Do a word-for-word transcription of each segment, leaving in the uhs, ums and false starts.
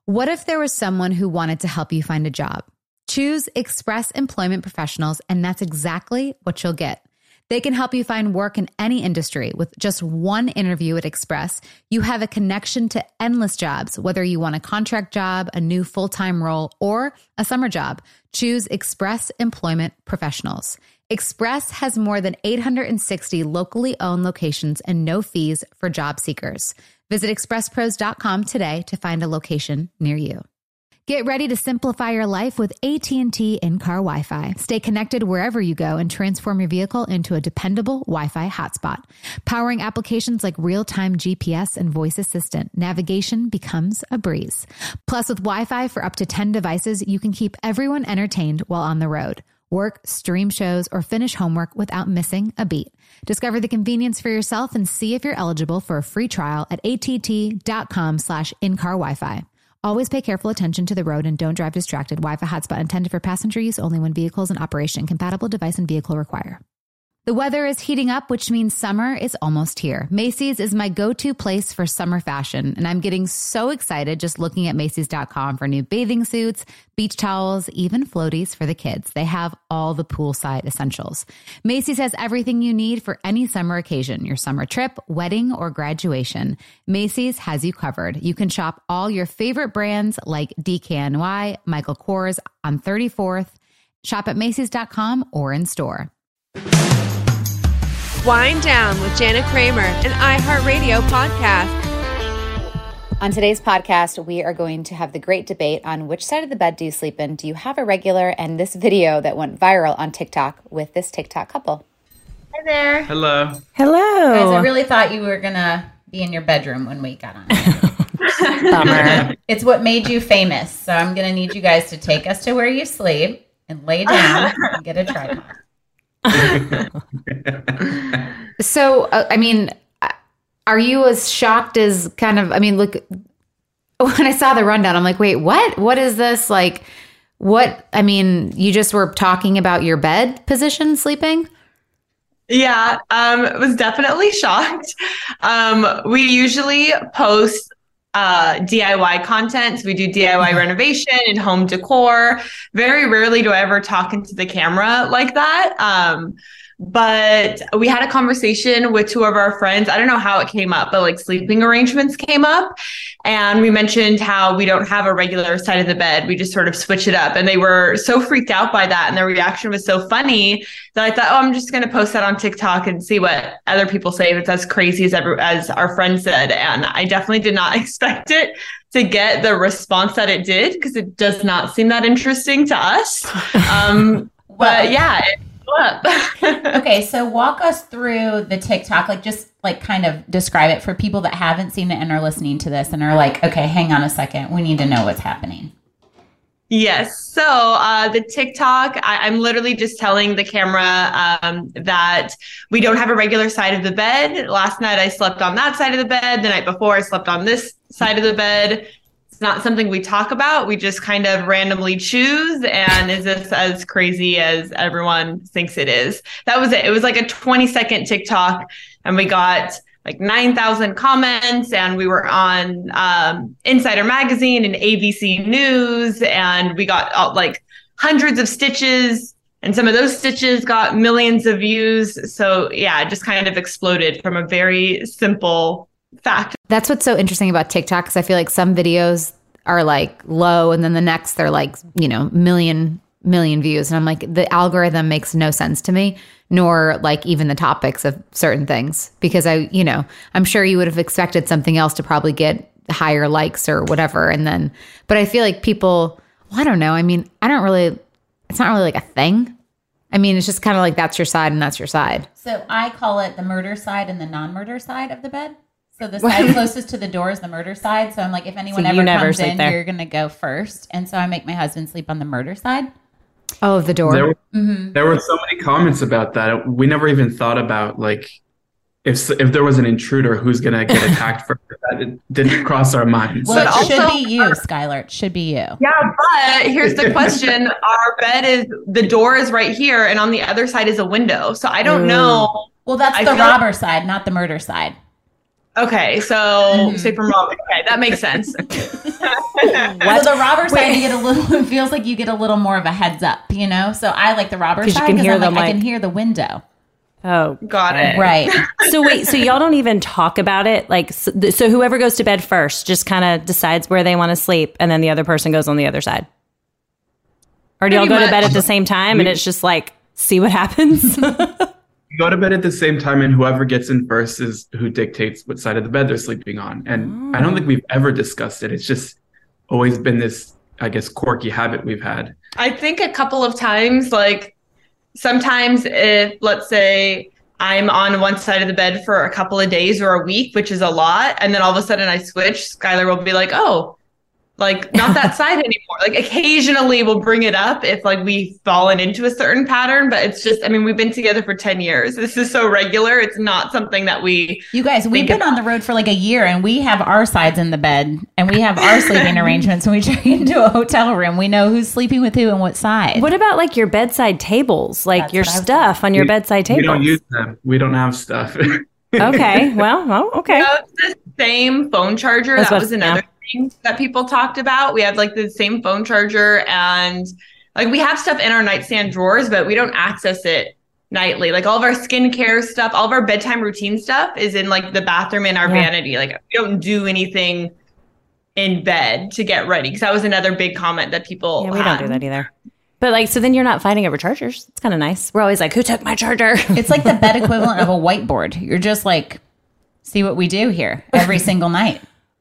What if there was someone who wanted to help you find a job? Choose Express Employment Professionals, and that's exactly what you'll get. They can help you find work in any industry. With just one interview at Express, you have a connection to endless jobs, whether you want a contract job, a new full-time role, or a summer job. Choose Express Employment Professionals. Express has more than eight hundred sixty locally owned locations and no fees for job seekers. Visit express pros dot com today to find a location near you. Get ready to simplify your life with A T and T in-car Wi-Fi. Stay connected wherever you go and transform your vehicle into a dependable Wi-Fi hotspot. Powering applications like real-time G P S and voice assistant, navigation becomes a breeze. Plus, with Wi-Fi for up to ten devices, you can keep everyone entertained while on the road. Work, stream shows, or finish homework without missing a beat. Discover the convenience for yourself and see if you're eligible for a free trial at att.com slash in-car Wi-Fi. Always pay careful attention to the road and don't drive distracted. Wi-Fi hotspot intended for passenger use only when vehicles in operation. Compatible device and vehicle require. The weather is heating up, which means summer is almost here. Macy's is my go-to place for summer fashion, and I'm getting so excited just looking at Macy's dot com for new bathing suits, beach towels, even floaties for the kids. They have all the poolside essentials. Macy's has everything you need for any summer occasion, your summer trip, wedding, or graduation. Macy's has you covered. You can shop all your favorite brands like D K N Y, Michael Kors on thirty-fourth. Shop at Macy's dot com or in store. Wind Down with Jana Kramer, an iHeartRadio podcast. On today's podcast, we are going to have the great debate on which side of the bed do you sleep in? Do you have a regular? And this video that went viral on TikTok with this TikTok couple. Hi there. Hello. Hello. Guys, I really thought you were going to be in your bedroom when we got on. Bummer. It's what made you famous. So I'm going to need you guys to take us to where you sleep and lay down and get a tripod. So, uh, I mean, are you as shocked as kind of, I mean, look, when I saw the rundown, I'm like, wait, what? What is this? Like, what? I mean, you just were talking about your bed position sleeping? Yeah, um, was definitely shocked. Um, we usually post uh, D I Y content. So we do D I Y renovation and home decor. Very rarely do I ever talk into the camera like that. Um, but we had a conversation with two of our friends. I don't know how it came up, but like sleeping arrangements came up. And we mentioned how we don't have a regular side of the bed. We just sort of switch it up. And they were so freaked out by that. And their reaction was so funny that I thought, oh, I'm just going to post that on TikTok and see what other people say if it's as crazy as ever, as our friend said. And I definitely did not expect it to get the response that it did, because it does not seem that interesting to us. Um, but yeah, it up. Okay, so walk us through the TikTok, like just like kind of describe it for people that haven't seen it and are listening to this and are like, okay, hang on a second, we need to know what's happening. Yes. So uh, the TikTok, I, I'm literally just telling the camera um, that we don't have a regular side of the bed. Last night I slept on that side of the bed. The night before I slept on this side of the bed. It's not something we talk about. We just kind of randomly choose. And is this as crazy as everyone thinks it is? That was it. It was like a twenty second TikTok, and we got like nine thousand comments, and we were on um, Insider Magazine and A B C News, and we got uh, like hundreds of stitches, and some of those stitches got millions of views. So yeah, it just kind of exploded from a very simple fact. That's what's so interesting about TikTok, because I feel like some videos are like low and then the next they're like, you know, million, million views. And I'm like, the algorithm makes no sense to me, nor like even the topics of certain things, because I, you know, I'm sure you would have expected something else to probably get higher likes or whatever. And then, but I feel like people, well, I don't know. I mean, I don't really, it's not really like a thing. I mean, it's just kind of like, that's your side and that's your side. So I call it the murder side and the non-murder side of the bed. So the side closest to the door is the murder side. So I'm like, if anyone So ever never comes sleep in, there. you're going to go first. And so I make my husband sleep on the murder side. Oh, the door. There, were- Mm-hmm. there were so many comments about that. We never even thought about like if if there was an intruder who's gonna get attacked first. That it didn't cross our minds. Well, But it should also- be you, Skylar. It should be you. Yeah, but here's the question. Our bed is, the door is right here, and on the other side is a window. So I don't know. Well, that's I the feel like- robber side, not the murder side. Okay, so Mm-hmm. safe from robbing. Okay, that makes sense. So the robber side, you get a little. It feels like you get a little more of a heads up, you know. So I like the robber 'Cause you side can because hear I'm like, them, I can like- hear the window. Oh, Got it. Right. So wait, so y'all don't even talk about it? Like, so, so whoever goes to bed first just kind of decides where they want to sleep, and then the other person goes on the other side? Or do y'all Pretty go to bed much. at the same time and it's just like, see what happens? We go to bed at the same time, and whoever gets in first is who dictates what side of the bed they're sleeping on. And I don't think we've ever discussed it. It's just always been this, I guess, quirky habit we've had. I think a couple of times, like sometimes if, let's say, I'm on one side of the bed for a couple of days or a week, which is a lot, and then all of a sudden I switch, Skylar will be like, oh, like not that side anymore. Like occasionally we'll bring it up if like we've fallen into a certain pattern, but it's just, I mean, we've been together for ten years. This is so regular. It's not something that we, You guys, we've Think been on the road for like a year and we have our sides in the bed and we have our sleeping arrangements. When we check into a hotel room, we know who's sleeping with who and what side. What about like your bedside tables, like That's your what I was stuff on your We- bedside We tables? don't use them. We don't have stuff. Okay, well, oh, okay. we have the same phone charger. That's That what- was another thing that people talked about. We have like the same phone charger, and like we have stuff in our nightstand drawers, but we don't access it nightly. Like all of our skincare stuff, all of our bedtime routine stuff is in like the bathroom in our Yeah. vanity. Like we don't do anything in bed to get ready, because that was another big comment that people Yeah, we had. don't do that either. But like, so then you're not fighting over chargers. It's kind of nice. We're always like, who took my charger? It's like the bed equivalent of a whiteboard. You're just like, see what we do here every single night.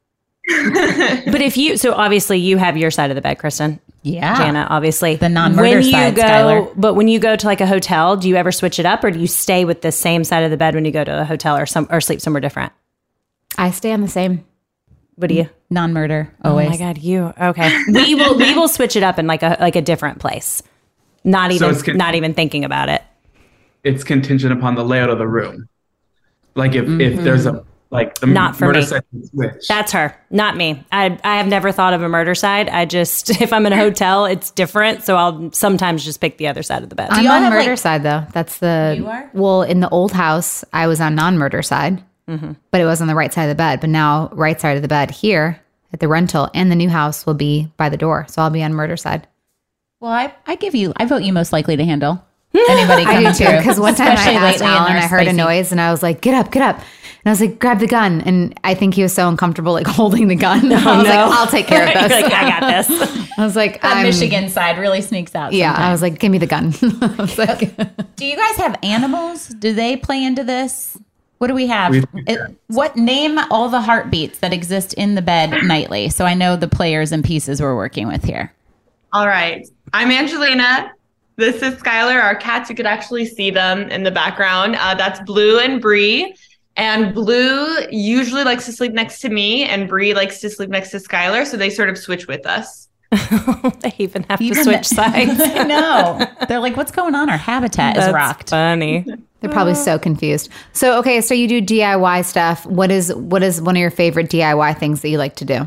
But if you, so obviously you have your side of the bed, Kristen. Yeah. Jana, obviously. The non-murder When you side, go, Skylar. But when you go to like a hotel, do you ever switch it up, or do you stay with the same side of the bed when you go to a hotel or some or sleep somewhere different? I stay on the same. What do you? Non-murder, Oh always. my God, you okay? We will we will switch it up in like a like a different place. Not So even it's con- not even thinking about it. It's contingent upon the layout of the room. Like if, if there's a like the Not for murder me. side can switch. That's her, not me. I I have never thought of a murder side. I just if I'm in a hotel, it's different. So I'll sometimes just pick the other side of the bed. I'm y'all on have, murder like- side though. That's the You are? well in the old house. I was on non-murder side, but it was on the right side of the bed. But now right side of the bed here at the rental and the new house will be by the door, so I'll be on murder side. Well, I, I give you, I vote you most likely to handle anybody I coming do too through. because one time I Especially asked lately in Alan, their I heard a spicy- noise and I was like, "Get up, get up!" And I was like, "Grab the gun!" And I think he was so uncomfortable like holding the gun. I was like, no. "I'll take care of this." Like, I got this. I was like, That I'm, Michigan side really sneaks out. Yeah, I sometimes. was like, "Give me the gun." I was like, Do you guys have animals? Do they play into this? What do we have? We- It- what name all the heartbeats that exist in the bed nightly? So I know the players and pieces we're working with here. All right. I'm Angelina. This is Skylar, our cats. You could actually see them in the background. Uh, that's Blue and Bree. And Blue usually likes to sleep next to me, and Bree likes to sleep next to Skylar. So they sort of switch with us. They even have to Even switch the- sides. I know. They're like, what's going on? Our habitat is That's rocked. funny. they're probably so confused. So okay, so you do D I Y stuff. What is what is one of your favorite D I Y things that you like to do?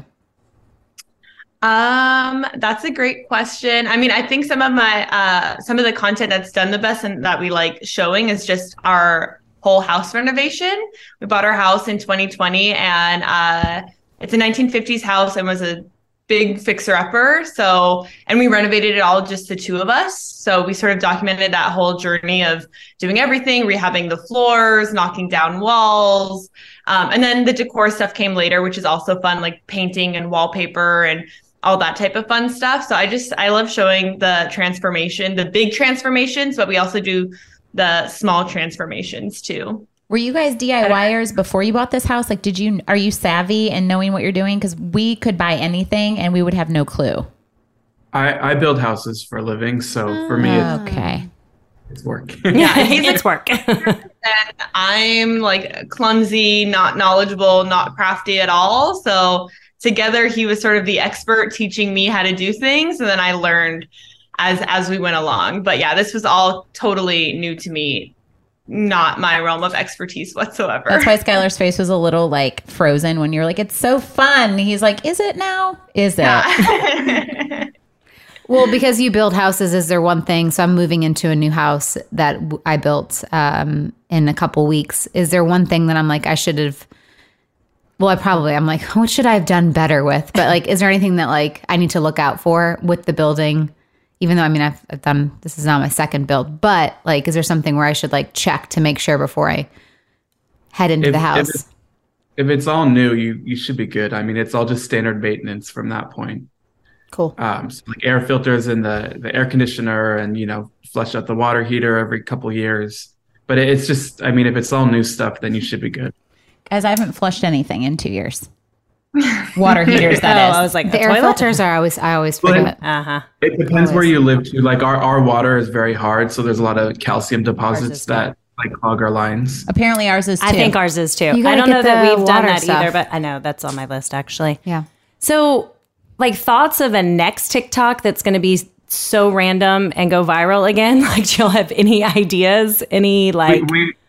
Um, that's a great question. I mean, I think some of my uh some of the content that's done the best and that we like showing is just our whole house renovation. We bought our house in twenty twenty, and uh it's a nineteen fifties house and was a big fixer-upper. So, and we renovated it all just the two of us. So we sort of documented that whole journey of doing everything, rehabbing the floors, knocking down walls. Um, and then the decor stuff came later, which is also fun, like painting and wallpaper and all that type of fun stuff. So I just, I love showing the transformation, the big transformations, but we also do the small transformations too. Were you guys DIYers before you bought this house? Like, did you, are you savvy and knowing what you're doing? Because we could buy anything and we would have no clue. I, I build houses for a living, so for me it's, Okay. it's work. Yeah, it's work. And I'm like clumsy, not knowledgeable, not crafty at all. So together he was sort of the expert teaching me how to do things. And then I learned as, as we went along. But yeah, this was all totally new to me. Not my realm of expertise whatsoever. That's why Skylar's face was a little like frozen when you were like, it's so fun. He's like, is it now? Is it? Well, because you build houses, is there one thing? So I'm moving into a new house that w- I built um, in a couple weeks. Is there one thing that I'm like, I should have well, I probably, I'm like, what should I have done better with? But like, is there anything that like I need to look out for with the building? Even though, I mean, I've, I've done, this is not my second build, but like, is there something where I should like check to make sure before I head into If, the house? if, it's, if it's all new, you you should be good. I mean, it's all just standard maintenance from that point. Cool. Um, so like air filters in the, the air conditioner and, you know, flush out the water heater every couple years. But it's just, I mean, if it's all new stuff, then you should be good. Guys, I haven't flushed anything in two years. Water heaters, that oh, is. I was like, The air filters are always, I always forget. Uh huh. It depends where you live too. Like our, our water is very hard, so there's a lot of calcium deposits is that like clog our lines. Apparently ours is too. I think ours is too. You gotta I don't get know that the we've done water that stuff. either, but I know that's on my list actually. Yeah. So, like, thoughts of a next TikTok that's going to be so random and go viral again? Like, do y'all have any ideas? Any like? We, we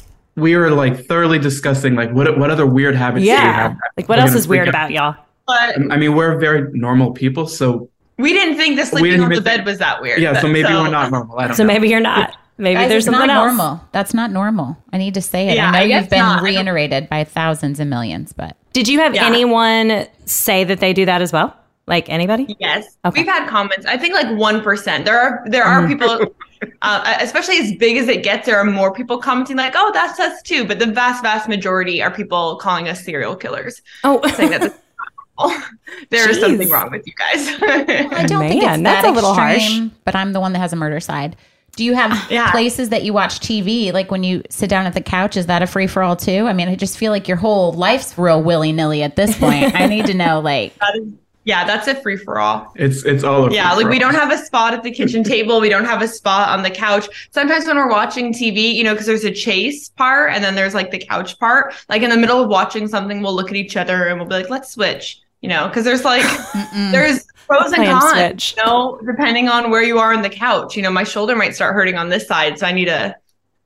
we were like thoroughly discussing like what what other weird habits do you yeah. have? Like, what We're else gonna is weird freak out. about y'all? But I mean, we're very normal people, so we didn't think the sleeping didn't on the even bed think- was that weird. yeah. So but- maybe we're not normal. I don't So know. maybe you're not. Maybe Guys, there's it's something not else. normal. That's not normal. I need to say it. Yeah, I know I guess you've been not. reiterated by thousands and millions, but Did you have Yeah. anyone say that they do that as well? Like anybody? Yes, Okay. we've had comments. I think like one percent. There are there are people, uh, especially as big as it gets. There are more people commenting like, "Oh, that's us too." But the vast, vast majority are people calling us serial killers, Oh, saying that this is normal. There is Jeez. something wrong with you guys. I don't think Man, it's that's that a little harsh. extreme, but I'm the one that has a murder side. Do you have Yeah. places that you watch T V? Like when you sit down at the couch, is that a free for all too? I mean, I just feel like your whole life's real willy nilly at this point. I need to know, like, That is- yeah, that's a free for all. It's it's all over. Yeah, like we don't have a spot at the kitchen table. We don't have a spot on the couch. Sometimes when we're watching T V, you know, because there's a chase part and then there's like the couch part. Like in the middle of watching something, we'll look at each other and we'll be like, let's switch, you know, because there's like, there's pros and Plan cons, switch. you know, depending on where you are on the couch. You know, my shoulder might start hurting on this side. So I need a,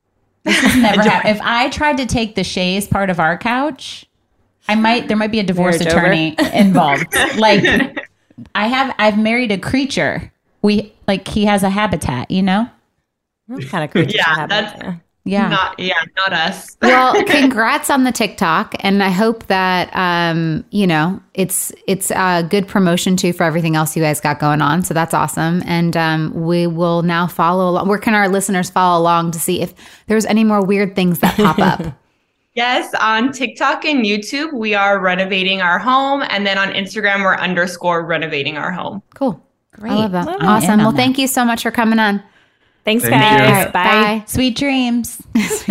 never happened. If I tried to take the chaise part of our couch, I might, there might be a divorce Marriage over. attorney involved. Like, I have, I've married a creature. We, like, he has a habitat, you know? what kind of creatures Yeah, have that's- that? Yeah. not, yeah, not us. Well, congrats on the TikTok, and I hope that um, you know it's it's a good promotion too for everything else you guys got going on. So that's awesome, and um, we will now follow along. Where can our listeners follow along to see if there's any more weird things that pop up? Yes, on TikTok and YouTube, we are renovating our home. And then on Instagram, we're underscore renovating our home. Cool, Great. I love that. I'm in Awesome. on Well, that. thank you so much for coming on. Thanks, Thank guys. you. All right, Bye. Sweet dreams.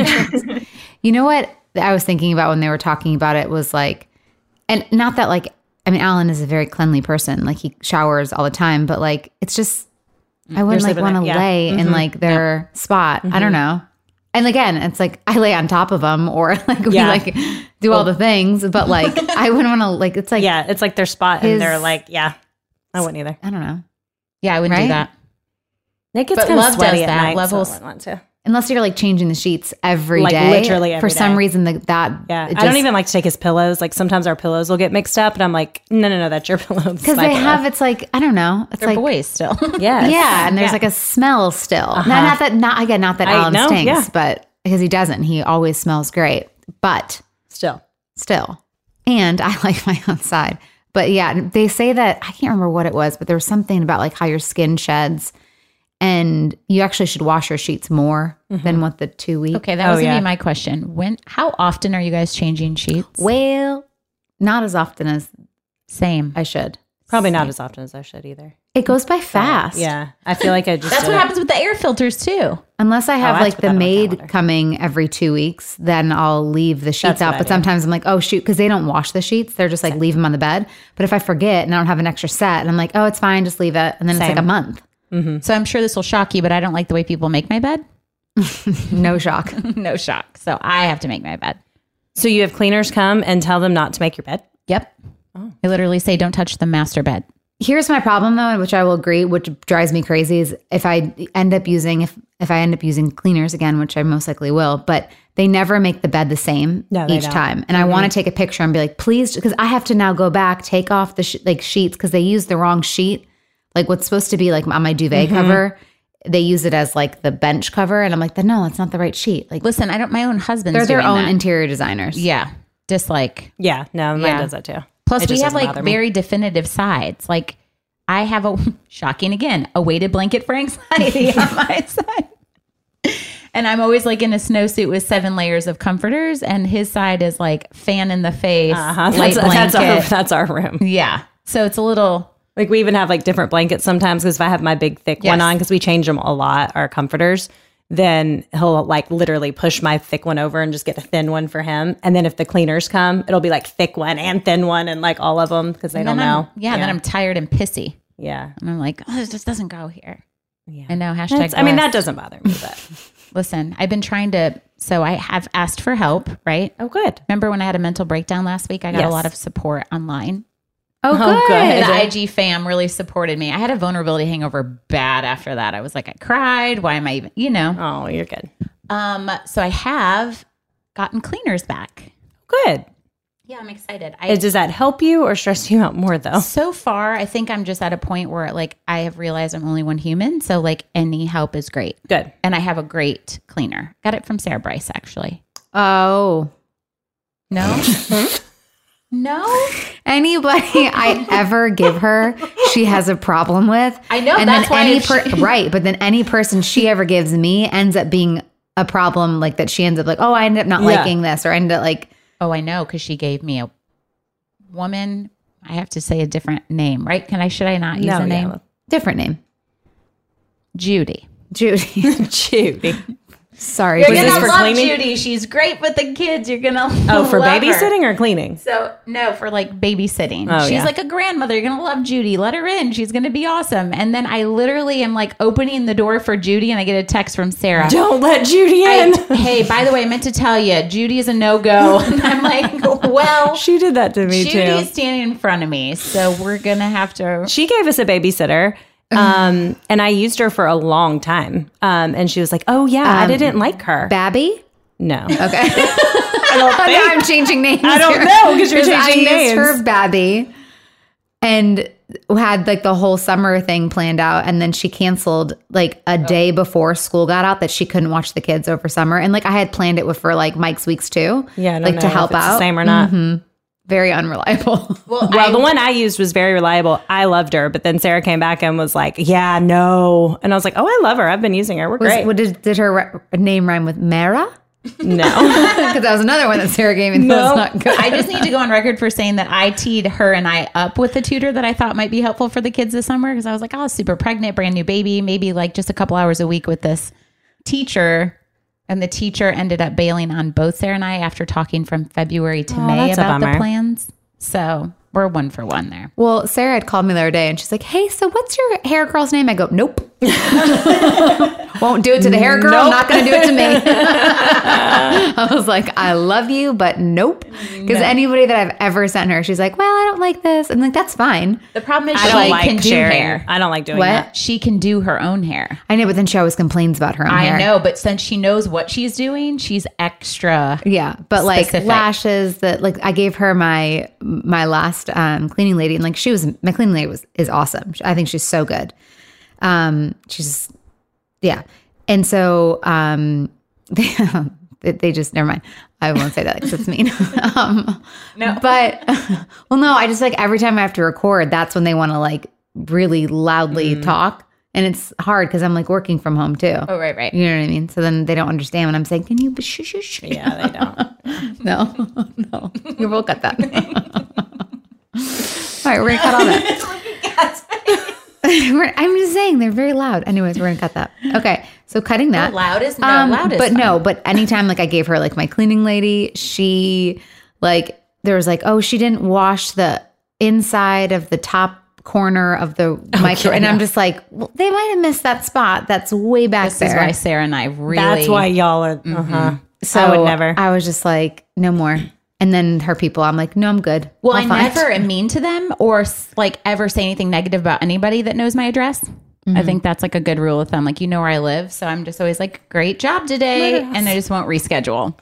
You know what I was thinking about when they were talking about it was like, and not that like, I mean, Alan is a very cleanly person. Like he showers all the time, but like, it's just, I wouldn't like sleeping want to there, yeah. lay in like their spot. I don't know. And again, it's like I lay on top of them or like we Yeah. like do all the things, but like I wouldn't want to like, it's like, Yeah, it's like their spot, His- and they're like, yeah, I wouldn't either. I don't know. Yeah, I wouldn't Right? do that. It gets But kind of love sweaty does at that. night. Levels- so I wouldn't want to. Unless you're like changing the sheets every day. Like, literally every For some day. reason that, that Yeah, it I don't just- even like to take his pillows. Like sometimes our pillows will get mixed up, and I'm like, no, no, no, that's your pillow. This is because my they pillow. have, it's like, I don't know. It's They're like, boys still. Yes. yeah, and there's Yeah. like a smell still. Uh-huh. Not, not that, not again, not that I Alan know, stinks, yeah. but because he doesn't, he always smells great. But still. still, and I like my own side. But yeah, they say that I can't remember what it was, but there was something about like how your skin sheds, and you actually should wash your sheets more than what the two week. Okay, that Oh, was gonna yeah. be my question. When? How often are you guys changing sheets? Well, not as often as Same. I should. Probably not as often as I should either. It goes by fast. Yeah, I feel like I just. That's did what it. happens with the air filters too. Unless I have I have like to put the that on my maid calendar. coming every two weeks, then I'll leave the sheets That's what out. I But do. sometimes I'm like, oh shoot, because they don't wash the sheets. They're just like leave them on the bed. But if I forget and I don't have an extra set, and I'm like, oh, it's fine, just leave it. And then it's Same. like a month. So I'm sure this will shock you, but I don't like the way people make my bed. No shock. No shock. So I have to make my bed. So you have cleaners come and tell them not to make your bed. Yep. I literally say, don't touch the master bed. Here's my problem though, which I will agree, which drives me crazy, is if I end up using if if I end up using cleaners again, which I most likely will, but they never make the bed the same No, they each don't. time. And I want to take a picture and be like, please, because I have to now go back, take off the sh- like sheets because they use the wrong sheet. Like what's supposed to be like on my duvet Mm-hmm. cover, they use it as like the bench cover, and I'm like, no, it's not the right sheet. Like Listen, I don't. My own husband's they're their doing own that. interior designers. Yeah. dislike. Yeah, no, mine Yeah. does that too. Plus, It we just have doesn't like bother me. very definitive sides. Like, I have a shocking again, a weighted blanket for anxiety on my side. And I'm always like in a snowsuit with seven layers of comforters, and his side is like fan in the face, Uh-huh. light That's, that's our blanket. that's our room. Yeah. So it's a little, Like we even have like different blankets sometimes because if I have my big thick one Yes. on, because we change them a lot, our comforters, then he'll like literally push my thick one over and just get a thin one for him. And then if the cleaners come, it'll be like thick one and thin one and like all of them because they and don't then I'm- know. Yeah, And then I'm tired and pissy. yeah. And I'm like, oh, this just doesn't go here. Yeah. I know. Hashtag. That's- I mean, that blessed. doesn't bother me, but Listen, I've been trying to, so I have asked for help, right? oh, good. Remember when I had a mental breakdown last week? I got Yes. a lot of support online. Oh, Oh, good. good. The I G fam really supported me. I had a vulnerability hangover bad after that. I was like, I cried. Why am I even, you know? Oh, you're good. Um, so I have gotten cleaners back. Good. Yeah, I'm excited. I Uh, Does that help you or stress you out more though? so far, I think I'm just at a point where like I have realized I'm only one human. So like any help is great. Good. And I have a great cleaner. Got it from Sarah Bryce, actually. Oh, No? No? anybody I ever give her, she has a problem with. I know, And that's then why any if per- she- right, but then any person she ever gives me ends up being a problem. Like that, she ends up like, oh, I ended up not Yeah. liking this, or I ended up like, Oh, I know, because she gave me a woman. I have to say a different name, right? Can I? Should I not use No, a name? yeah. different name, Judy. Judy. Judy. Sorry, You're Was Judy. this gonna for love cleaning? Judy. She's great with the kids. You're gonna Oh, for love her. babysitting or cleaning? So no, for like babysitting. Oh, She's yeah. like a grandmother. You're gonna love Judy. Let her in. She's gonna be awesome. And then I literally am like opening the door for Judy, and I get a text from Sarah. Don't let Judy in. I- hey, by the way, I meant to tell you, Judy is a no go. And I'm like, well, She did that to me Judy too. is standing in front of me, so we're gonna have to. She gave us a babysitter. Um, and I used her for a long time. Um, and she was like, "Oh yeah, I Um, didn't like her." Babby. no, Okay, I don't now think. I'm changing names. I don't here. know, 'cause you're 'Cause I changing used names. her Babby, and had like the whole summer thing planned out, and then she canceled like a day before school got out that she couldn't watch the kids over summer, and like I had planned it with for like Mike's weeks too. Yeah, I don't like know to if help it's out. the same or not. Mhm. Very unreliable. Well, Well, I- the one I used was very reliable. I loved her, but then Sarah came back and was like, "Yeah, no," and I was like, "Oh, I love her. I've been using her. We're Was, great." what did, did her ri- name rhyme with Mara? no, Because that was another one that Sarah gave me. That No. was not good. I just need to go on record for saying that I teed her and I up with a tutor that I thought might be helpful for the kids this summer because I was like, oh, super pregnant, brand new baby, maybe like just a couple hours a week with this teacher. And the teacher ended up bailing on both Sarah and I after talking from February to Oh, May that's a about the bummer. plans. So we're one for one there. Well, Sarah had called me the other day and she's like, hey, so what's your hair girl's name? I go, nope. Won't do it to the hair girl. Not going to do it to me. I was like, I love you, but nope. Because anybody that I've ever sent her, she's like, well, I don't like this. And like, that's fine. The problem is I she don't like can do sharing. hair. I don't like doing What? that. She can do her own hair. I know, but then she always complains about her own I hair. know, but since she knows what she's doing, she's extra. Yeah, but like Specific. lashes that like I gave her my my last um, cleaning lady, and like she was my cleaning lady was is awesome. I think she's so good. Um, she's yeah, and so um, they they just never mind. I won't say that because it's mean. um, No. but well, no, I just like every time I have to record, that's when they want to like really loudly talk, and it's hard because I'm like working from home too. Oh, right, right. You know what I mean? So then they don't understand when I'm saying, "Can you shush shush?" Yeah, they don't. No, no. You will cut that. All right, we're gonna cut all that. We're- I'm just saying they're very loud. Anyways, we're gonna cut that. Okay, so cutting that. No, loud is- no, um, loud is But no, fine. but anytime like I gave her like my cleaning lady, she like there was like, oh, she didn't wash the inside of the top corner of the micro, and I'm just like, well, they might have missed that spot. That's way back This there. is why Sarah and I really. That's why y'all are. Uh-huh. So I would never. I was just like, no more. And then her people, I'm like, no, I'm good. Well, I'll I find- never am mean to them or s- like ever say anything negative about anybody that knows my address. Mm-hmm. I think that's like a good rule of thumb. Like, you know where I live. So I'm just always like, great job today. And I just won't reschedule.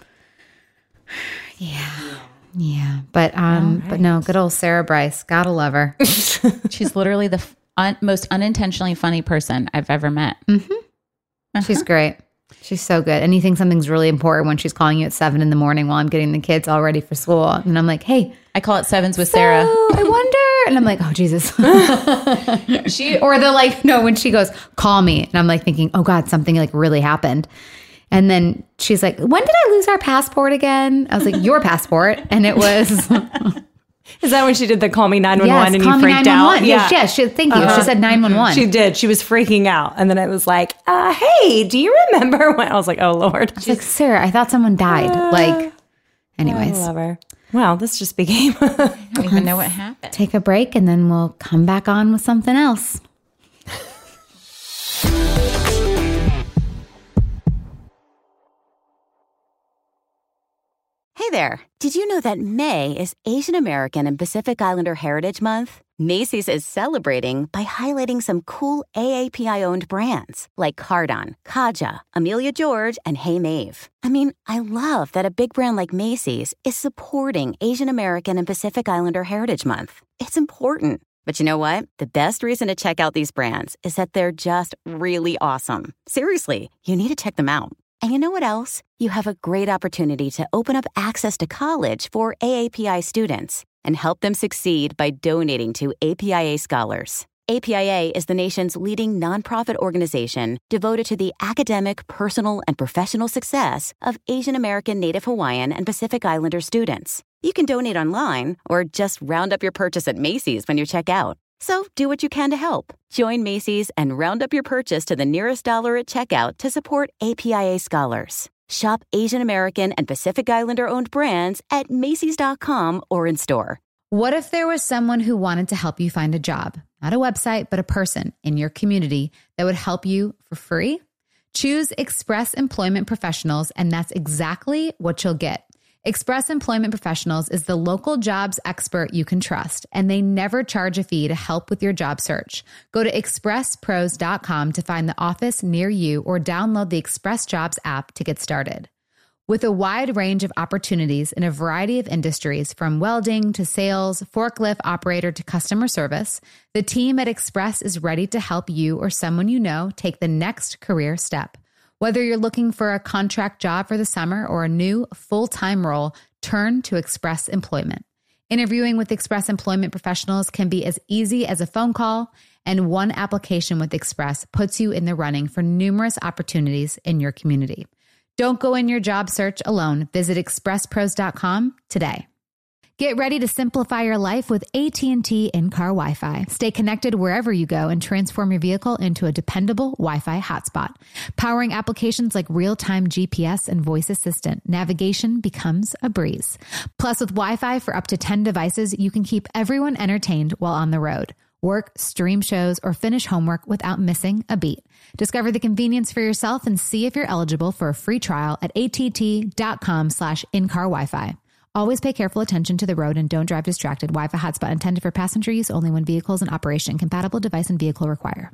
Yeah, but um, but no, good old Sarah Bryce, gotta love her. She's literally the f- un- most unintentionally funny person I've ever met. She's great. She's so good. And you think something's really important when she's calling you at seven in the morning while I'm getting the kids all ready for school. And I'm like, hey, I call it sevens with so Sarah. I wonder. And I'm like, oh, Jesus. she Or the like, no, when she goes, call me. And I'm like thinking, oh God, something like really happened. And then she's like, when did I lose our passport again? I was like, your passport. And it was... Is that when she did the call me nine one one yes, and call you me freaked nine one one. out? Yes, yes. She, thank you. Uh-huh. She said nine one one. She did. She was freaking out. And then it was like, uh, hey, do you remember when? I was like, oh, Lord. I was like, Sarah, I thought someone died. Uh, like, anyways. I love her. Wow, this just became... I don't even know what happened. Take a break and then we'll come back on with something else. Hey there. Did you know that May is Asian American and Pacific Islander Heritage Month? Macy's is celebrating by highlighting some cool A A P I-owned brands like Cardon, Kaja, Amelia George, and Hey Mave. I mean, I love that a big brand like Macy's is supporting Asian American and Pacific Islander Heritage Month. It's important. But you know what? The best reason to check out these brands is that they're just really awesome. Seriously, you need to check them out. And you know what else? You have a great opportunity to open up access to college for A A P I students and help them succeed by donating to A P I A Scholars. A P I A is the nation's leading nonprofit organization devoted to the academic, personal, and professional success of Asian American, Native Hawaiian, and Pacific Islander students. You can donate online or just round up your purchase at Macy's when you check out. So do what you can to help. Join Macy's and round up your purchase to the nearest dollar at checkout to support A P I A Scholars. Shop Asian American and Pacific Islander-owned brands at Macy's dot com or in store. What if there was someone who wanted to help you find a job? Not a website, but a person in your community that would help you for free? Choose Express Employment Professionals, and that's exactly what you'll get. Express Employment Professionals is the local jobs expert you can trust, and they never charge a fee to help with your job search. Go to express pros dot com to find the office near you or download the Express Jobs app to get started. With a wide range of opportunities in a variety of industries, from welding to sales, forklift operator to customer service, the team at Express is ready to help you or someone you know take the next career step. Whether you're looking for a contract job for the summer or a new full-time role, turn to Express Employment. Interviewing with Express Employment Professionals can be as easy as a phone call, and one application with Express puts you in the running for numerous opportunities in your community. Don't go in your job search alone. Visit express pros dot com today. Get ready to simplify your life with A T and T in-car Wi-Fi. Stay connected wherever you go and transform your vehicle into a dependable Wi-Fi hotspot. Powering applications like real-time G P S and voice assistant, navigation becomes a breeze. Plus, with Wi-Fi for up to ten devices, you can keep everyone entertained while on the road. Work, stream shows, or finish homework without missing a beat. Discover the convenience for yourself and see if you're eligible for a free trial at att.com slash in-car Wi-Fi. Always pay careful attention to the road and don't drive distracted. Wi-Fi hotspot intended for passenger use only when vehicles in operation. Compatible device and vehicle require.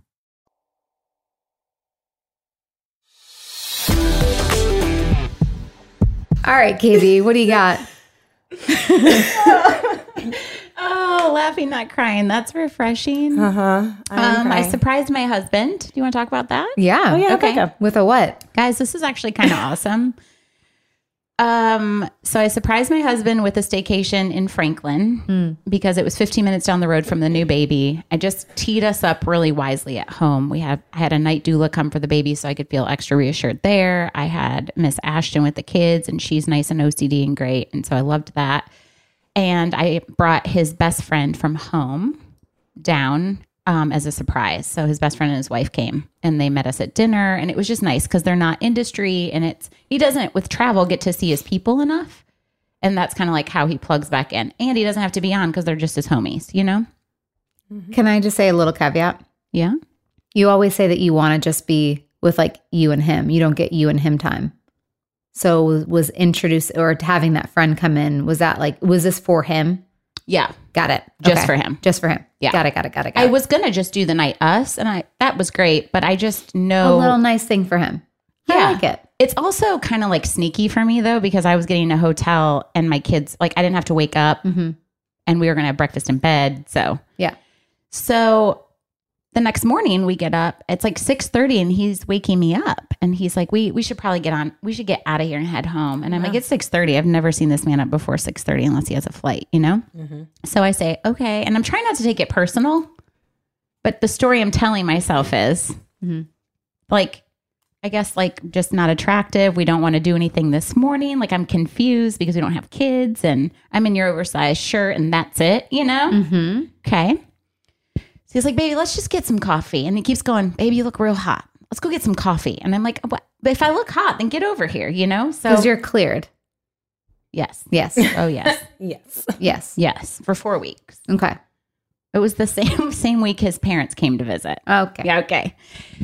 All right, K B, what do you got? Oh, laughing, not crying. That's refreshing. Uh-huh. Um, I surprised my husband. Do you want to talk about that? Yeah. Oh, yeah, Okay. okay. Go. With a what? Guys, this is actually kind of awesome. Um, so I surprised my husband with a staycation in Franklin Mm. because it was fifteen minutes down the road from the new baby. I just teed us up really wisely at home. We had I had a night doula come for the baby so I could feel extra reassured there. I had Miss Ashton with the kids, and she's nice and O C D and great, and so I loved that. And I brought his best friend from home down um, as a surprise. So his best friend and his wife came and they met us at dinner, and it was just nice because they're not industry, and it's he doesn't with travel get to see his people enough, and that's kind of like how he plugs back in. And he doesn't have to be on because they're just his homies, you know? Can I just say a little caveat? Yeah. You always say that you want to just be with like you and him. You don't get you and him time. So was, was introduced or having that friend come in, was that like, was this for him? Yeah. Got it. Just Okay. for him. Just for him. Yeah. Got it. Got it. Got it. Got I it. was gonna just do the night us, and I that was great, but I just a know little nice thing for him. Yeah. I like it. It's also kind of like sneaky for me though, because I was getting a hotel and my kids, like I didn't have to wake up Mm-hmm. and we were going to have breakfast in bed. So, Yeah. so the next morning we get up, it's like six thirty and he's waking me up and he's like, we we should probably get on, we should get out of here and head home. And I'm like, it's six thirty. I've never seen this man up before six thirty unless he has a flight, you know? Mm-hmm. So I say, okay. And I'm trying not to take it personal, but the story I'm telling myself is mm-hmm. like, I guess like just not attractive. We don't want to do anything this morning. Like I'm confused because we don't have kids and I'm in your oversized shirt and that's it, you know? Mm-hmm. Okay. So he's like, baby, let's just get some coffee. And he keeps going, baby, you look real hot. Let's go get some coffee. And I'm like, what? But if I look hot, then get over here, you know? So because you're cleared. Yes. Yes. Oh, yes. Yes. Yes. Yes. For four weeks. Okay. It was the same same week his parents came to visit. Okay. Yeah. Okay.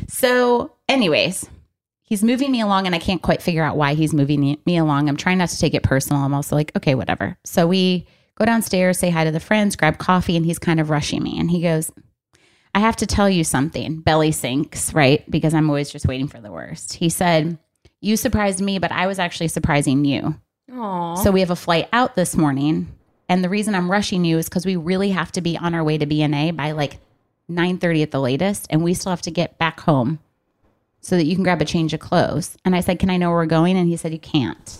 So anyways, he's moving me along and I can't quite figure out why he's moving me along. I'm trying not to take it personal. I'm also like, okay, whatever. So we go downstairs, say hi to the friends, grab coffee, and he's kind of rushing me. And he goes, I have to tell you something. Belly sinks, right? Because I'm always just waiting for the worst. He said, you surprised me, but I was actually surprising you. Aww. So we have a flight out this morning. And the reason I'm rushing you is because we really have to be on our way to B N A by like nine thirty at the latest. And we still have to get back home so that you can grab a change of clothes. And I said, can I know where we're going? And he said, you can't.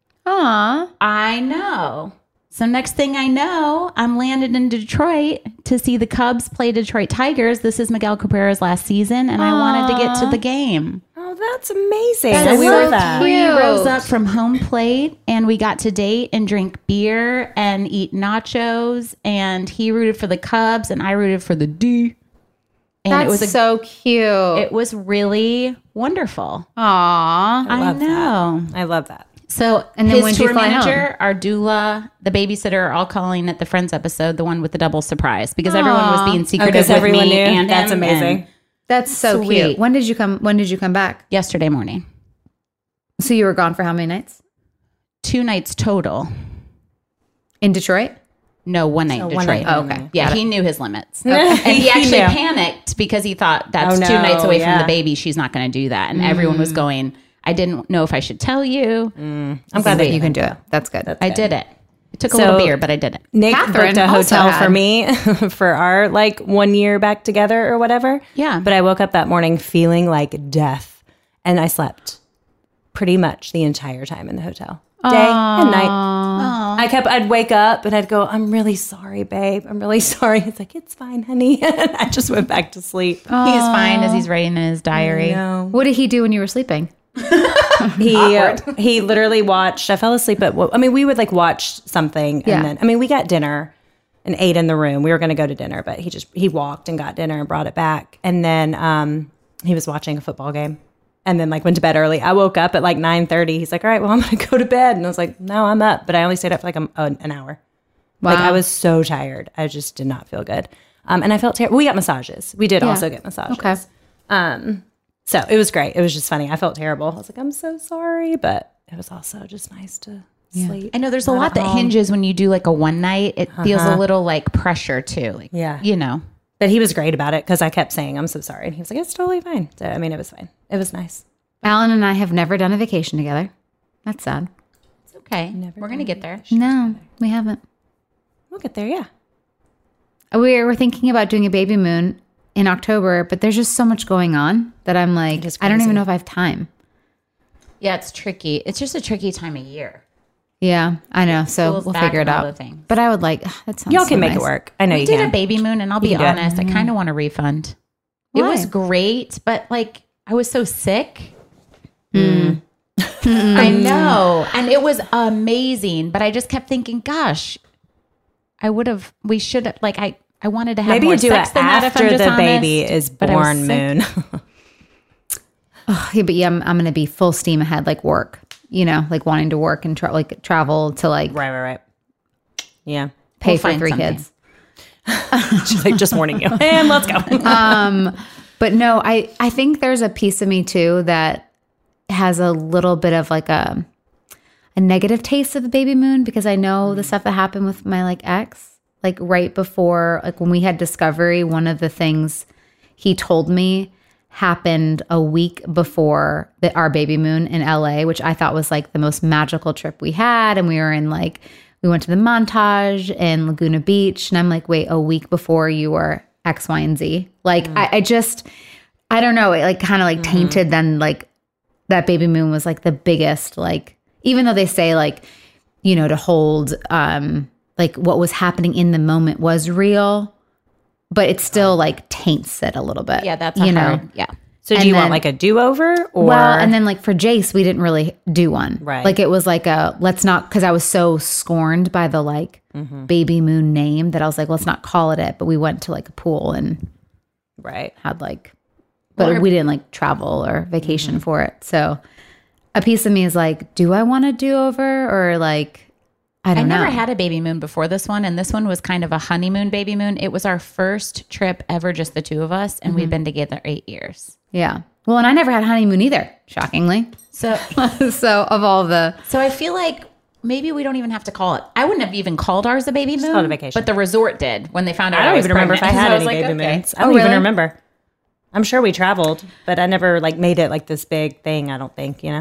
Aw. I know. So next thing I know, I'm landed in Detroit to see the Cubs play Detroit Tigers. This is Miguel Cabrera's last season, and Aww. I wanted to get to the game. Oh, that's amazing. So I we love were that. three rows up from home plate, and we got to date and drink beer and eat nachos, and he rooted for the Cubs, and I rooted for the D. And That's it was a, so cute. It was really wonderful. Aw. I, love know. That. I love that. So and then his when tour you fly manager, home? our doula, the babysitter are all calling it the Friends episode, the one with the double surprise, because everyone was being secretive because with everyone me knew? and That's him, amazing. and That's so Sweet. cute. When did you come? When did you come back? yesterday morning, So you were gone for how many nights? two nights total. In Detroit? No, one night in So Detroit. one night. Oh, okay. Yeah, Got he it. knew his limits. And he actually knew. panicked because he thought that's Oh, two no, nights away yeah. from the baby. She's not going to do that. And everyone was going, I didn't know if I should tell you. I'm glad that You can do it. That's good. I did it. It took a So- little beer, but I did it. Nick Catherine booked a also hotel had- for me for our like one year back together or whatever. Yeah. But I woke up that morning feeling like death, and I slept pretty much the entire time in the hotel, day and night. I kept. I'd wake up and I'd go, "I'm really sorry, babe. I'm really sorry." It's like, "It's fine, honey." And I just went back to sleep. He's fine as he's writing in his diary. No. What did he do when you were sleeping? He uh, he literally watched. I fell asleep at. I mean, we would like watch something, and Yeah. then I mean, we got dinner and ate in the room. We were going to go to dinner, but he just he walked and got dinner and brought it back, and then um he was watching a football game, and then like went to bed early. I woke up at like nine thirty. He's like, "All right, well, I'm going to go to bed," and I was like, "No, I'm up," but I only stayed up for like a, an hour. Like I was so tired. I just did not feel good, um, and I felt terrible. We got massages. We did Yeah. also get massages. Okay. Um, so it was great. It was just funny. I felt terrible. I was like, I'm so sorry, but it was also just nice to sleep. I know there's a Not lot at that home. hinges when you do like a one night. It feels a little like pressure too. Like, Yeah. you know. But he was great about it because I kept saying, I'm so sorry. And he was like, it's totally fine. So, I mean, it was fine. It was nice. Alan and I have never done a vacation together. That's sad. It's okay. We're going to get there. No, we haven't. We'll get there. Yeah. We were thinking about doing a baby moon in October, but there's just so much going on that I'm like, is I don't crazy. even know if I have time. Yeah, it's tricky. It's just a tricky time of year. Yeah, I know. So Pulls we'll back figure it and all out. the things. But I would like, ugh, that sounds Y'all so can make nice. it work. I know We you did can. a baby moon, and I'll be can do it. honest, I kind of want a refund. It Why? was great, but like I was so sick. I know, and it was amazing, but I just kept thinking, gosh, I would have. We should have. Like I, I wanted to have Maybe more you do sex it than that if I'm after just the honest, baby is but I was born sick. moon. Ugh, yeah, but yeah, I'm, I'm going to be full steam ahead, like work, you know, like wanting to work and tra- like travel to like right, right, right. Yeah. pay We'll for find three something. kids. She's like, just warning you. And let's go. Um, but no, I, I think there's a piece of me too that has a little bit of like a, a negative taste of the baby moon because I know the stuff that happened with my like ex, like right before, like when we had Discovery, one of the things he told me happened a week before the, our baby moon in L A, which I thought was like the most magical trip we had. And we were in like, we went to the Montage in Laguna Beach. And I'm like, wait, a week before you were X, Y, and Z. Like, mm. I, I just, I don't know. It like kind of like mm-hmm. tainted then like that baby moon was like the biggest, like, even though they say like, you know, to hold, um, like what was happening in the moment was real, but it still like taints it a little bit. Yeah, that's you hard, know. Yeah. So do and you then, want like a do-over or? Well, and then like for Jace, we didn't really do one. Right. Like it was like a, let's not, because I was so scorned by the like mm-hmm. baby moon name that I was like, let's not call it it. But we went to like a pool and right had like, but or, we didn't like travel or vacation mm-hmm. for it. So a piece of me is like, do I want a do-over or like, I don't I know. never had a baby moon before this one, and this one was kind of a honeymoon baby moon. It was our first trip ever, just the two of us, and mm-hmm. we've been together eight years. Yeah. Well, and I never had honeymoon either, shockingly. So, so of all the, so I feel like maybe we don't even have to call it. I wouldn't have even called ours a baby moon, called a vacation, but the resort did when they found out. I don't I was even remember if I had I any like, baby okay. moons. I don't oh, really? even remember. I'm sure we traveled, but I never like made it like this big thing. I don't think, you know.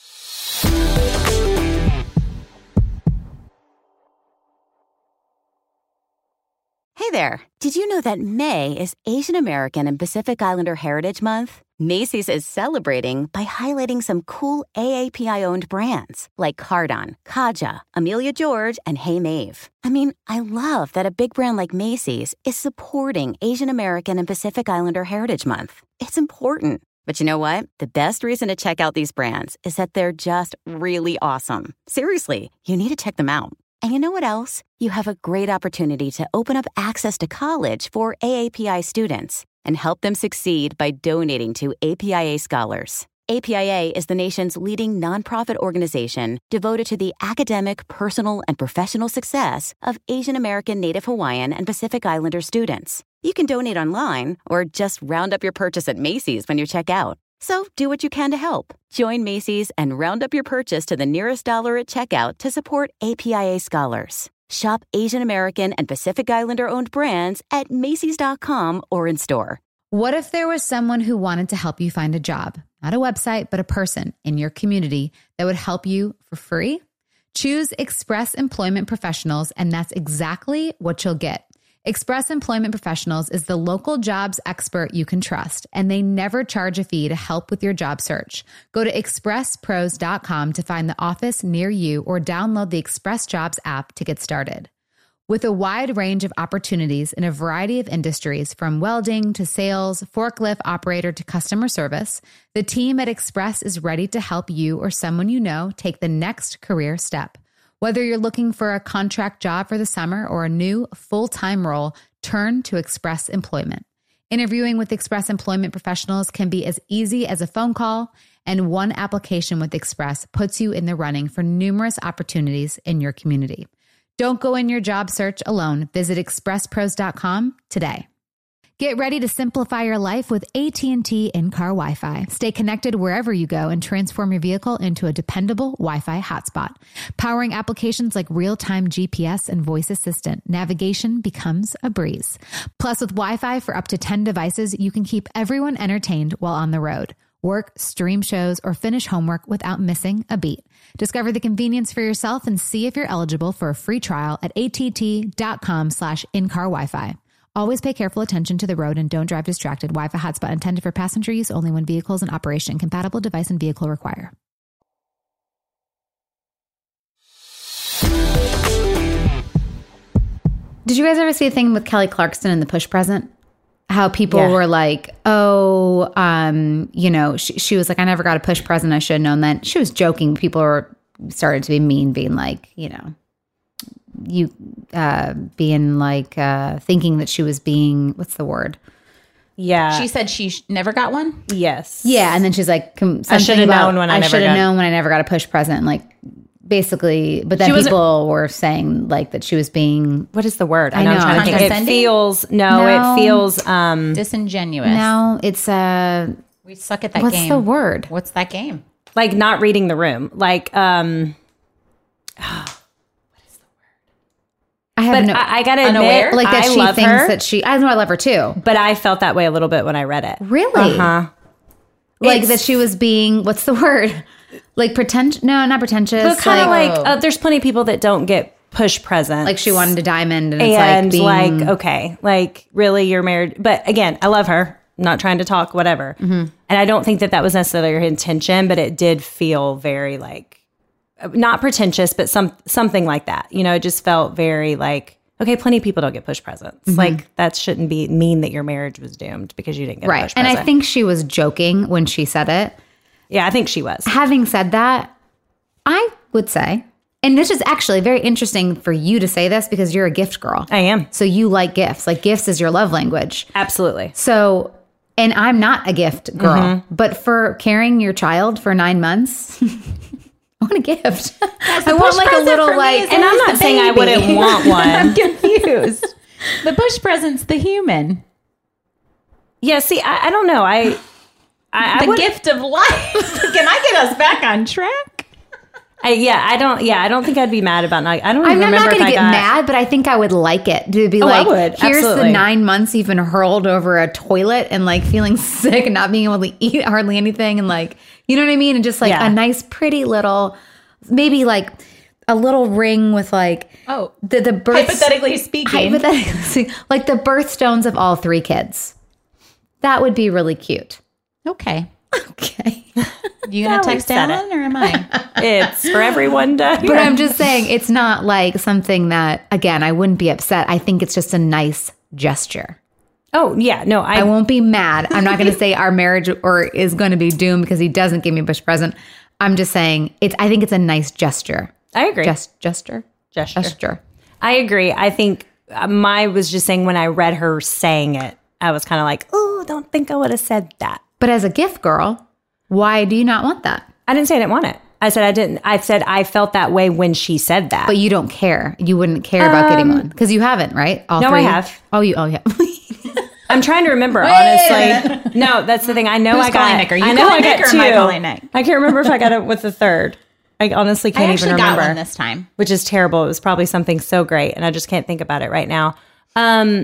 Hey there. Did you know that May is Asian American and Pacific Islander Heritage Month? Macy's is celebrating by highlighting some cool A A P I-owned brands like Cardon, Kaja, Amelia George, and Hey Mave. I mean, I love that a big brand like Macy's is supporting Asian American and Pacific Islander Heritage Month. It's important. But you know what? The best reason to check out these brands is that they're just really awesome. Seriously, you need to check them out. And you know what else? You have a great opportunity to open up access to college for A A P I students and help them succeed by donating to A P I A Scholars. A P I A is the nation's leading nonprofit organization devoted to the academic, personal, and professional success of Asian American, Native Hawaiian, and Pacific Islander students. You can donate online or just round up your purchase at Macy's when you check out. So do what you can to help. Join Macy's and round up your purchase to the nearest dollar at checkout to support A P I A Scholars. Shop Asian American and Pacific Islander-owned brands at Macy's dot com or in store. What if there was someone who wanted to help you find a job? Not a website, but a person in your community that would help you for free? Choose Express Employment Professionals, and that's exactly what you'll get. Express Employment Professionals is the local jobs expert you can trust, and they never charge a fee to help with your job search. Go to express pros dot com to find the office near you or download the Express Jobs app to get started. With a wide range of opportunities in a variety of industries, from welding to sales, forklift operator to customer service, the team at Express is ready to help you or someone you know take the next career step. Whether you're looking for a contract job for the summer or a new full-time role, turn to Express Employment. Interviewing with Express Employment Professionals can be as easy as a phone call, and one application with Express puts you in the running for numerous opportunities in your community. Don't go in your job search alone. Visit express pros dot com today. Get ready to simplify your life with A T and T in-car Wi-Fi. Stay connected wherever you go and transform your vehicle into a dependable Wi-Fi hotspot. Powering applications like real-time G P S and voice assistant, navigation becomes a breeze. Plus, with Wi-Fi for up to ten devices, you can keep everyone entertained while on the road. Work, stream shows, or finish homework without missing a beat. Discover the convenience for yourself and see if you're eligible for a free trial at att.com slash in-car Wi-Fi. Always pay careful attention to the road and don't drive distracted. Wi-Fi hotspot intended for passenger use only when vehicles in operation. Compatible device and vehicle require. Did you guys ever see a thing with Kelly Clarkson and the push present? How people yeah. were like, oh, um, you know, she, she was like, I never got a push present. I should have known that. She was joking. People were started to be mean, being like, you know, you uh, being like uh, thinking that she was being, what's the word? Yeah. She said she sh- never got one? Yes. Yeah. And then she's like, com- I should have known when I, I never should have got- known when I never got a push present. Like, basically, but then She wasn't- people were saying like that she was being, What is the word? I know. know. I'm trying to think. It Condescending? feels, no, No. it feels, um, Disingenuous. no, it's uh, We suck at that what's game. the word? What's that game? like not reading the room. Like, um, I have but no, I, I gotta Unaware? admit, like that I she love thinks her, that she, I know I love her too. but I felt that way a little bit when I read it. Really? Uh-huh. Like It's- that she was being, what's the word? Like pretentious? No, not pretentious. But kind of like, like, uh, there's plenty of people that don't get push presents. Like she wanted a diamond, and it's and like, being, like, okay, like really you're married. But again, I love her. I'm not trying to talk, whatever. Mm-hmm. And I don't think that that was necessarily her intention, but it did feel very like, not pretentious, but some something like that. You know, it just felt very like, okay, plenty of people don't get push presents. Mm-hmm. Like that shouldn't be mean that your marriage was doomed because you didn't get a right. push And present. I think she was joking when she said it. Yeah, I think she was. Having said that, I would say, and this is actually very interesting for you to say this because you're a gift girl. I am. So you like gifts. Like gifts is your love language. Absolutely. So, and I'm not a gift girl, Mm-hmm. but for carrying your child for nine months, I want a gift. I the want push like a present little for me like, is And I'm always not the saying I baby. wouldn't want I'm one. confused. The push present's the human. Yeah, see, I, I don't know. I, I, I The would, gift of life. Can I get us back on track? I, yeah, I don't. Yeah, I don't think I'd be mad about not. I don't I'm, even I'm remember not if going I to get got. mad, but I think I would like it to be Oh, I like, would. here's the Absolutely. nine months you've been hurled over a toilet and like feeling sick and not being able to eat hardly anything. And like, you know what I mean? And just like Yeah. a nice, pretty little, maybe like a little ring with like, Oh, the, the birth. hypothetically speaking. Hypothetically, like the birthstones of all three kids. That would be really cute. Okay. Okay. You gonna Now we've text said it. Alan or am I? It's for everyone to. But I'm just saying, it's not like something that, again, I wouldn't be upset. I think it's just a nice gesture. Oh yeah, no, I, I won't be mad. I'm not going to say our marriage or is going to be doomed because he doesn't give me a push present. I'm just saying it's. I think it's a nice gesture. I agree. Just gesture. Gesture. Gesture. I agree. I think uh, my was just saying when I read her saying it, I was kind of like, oh, don't think I would have said that. But as a gift girl, why do you not want that? I didn't say I didn't want it. I said I didn't. I said I felt that way when she said that. But you don't care. You wouldn't care about getting one because you haven't, right? All no, I three? have. Oh, you. Oh, yeah. I'm trying to remember, honestly. No, that's the thing. I know Who's I got. calling Nick? Are you I know calling I got Nick or two. am I calling Nick? I can't remember if I got it with the third. I honestly I can't actually even got remember. one this time. Which is terrible. It was probably something so great, and I just can't think about it right now. Um,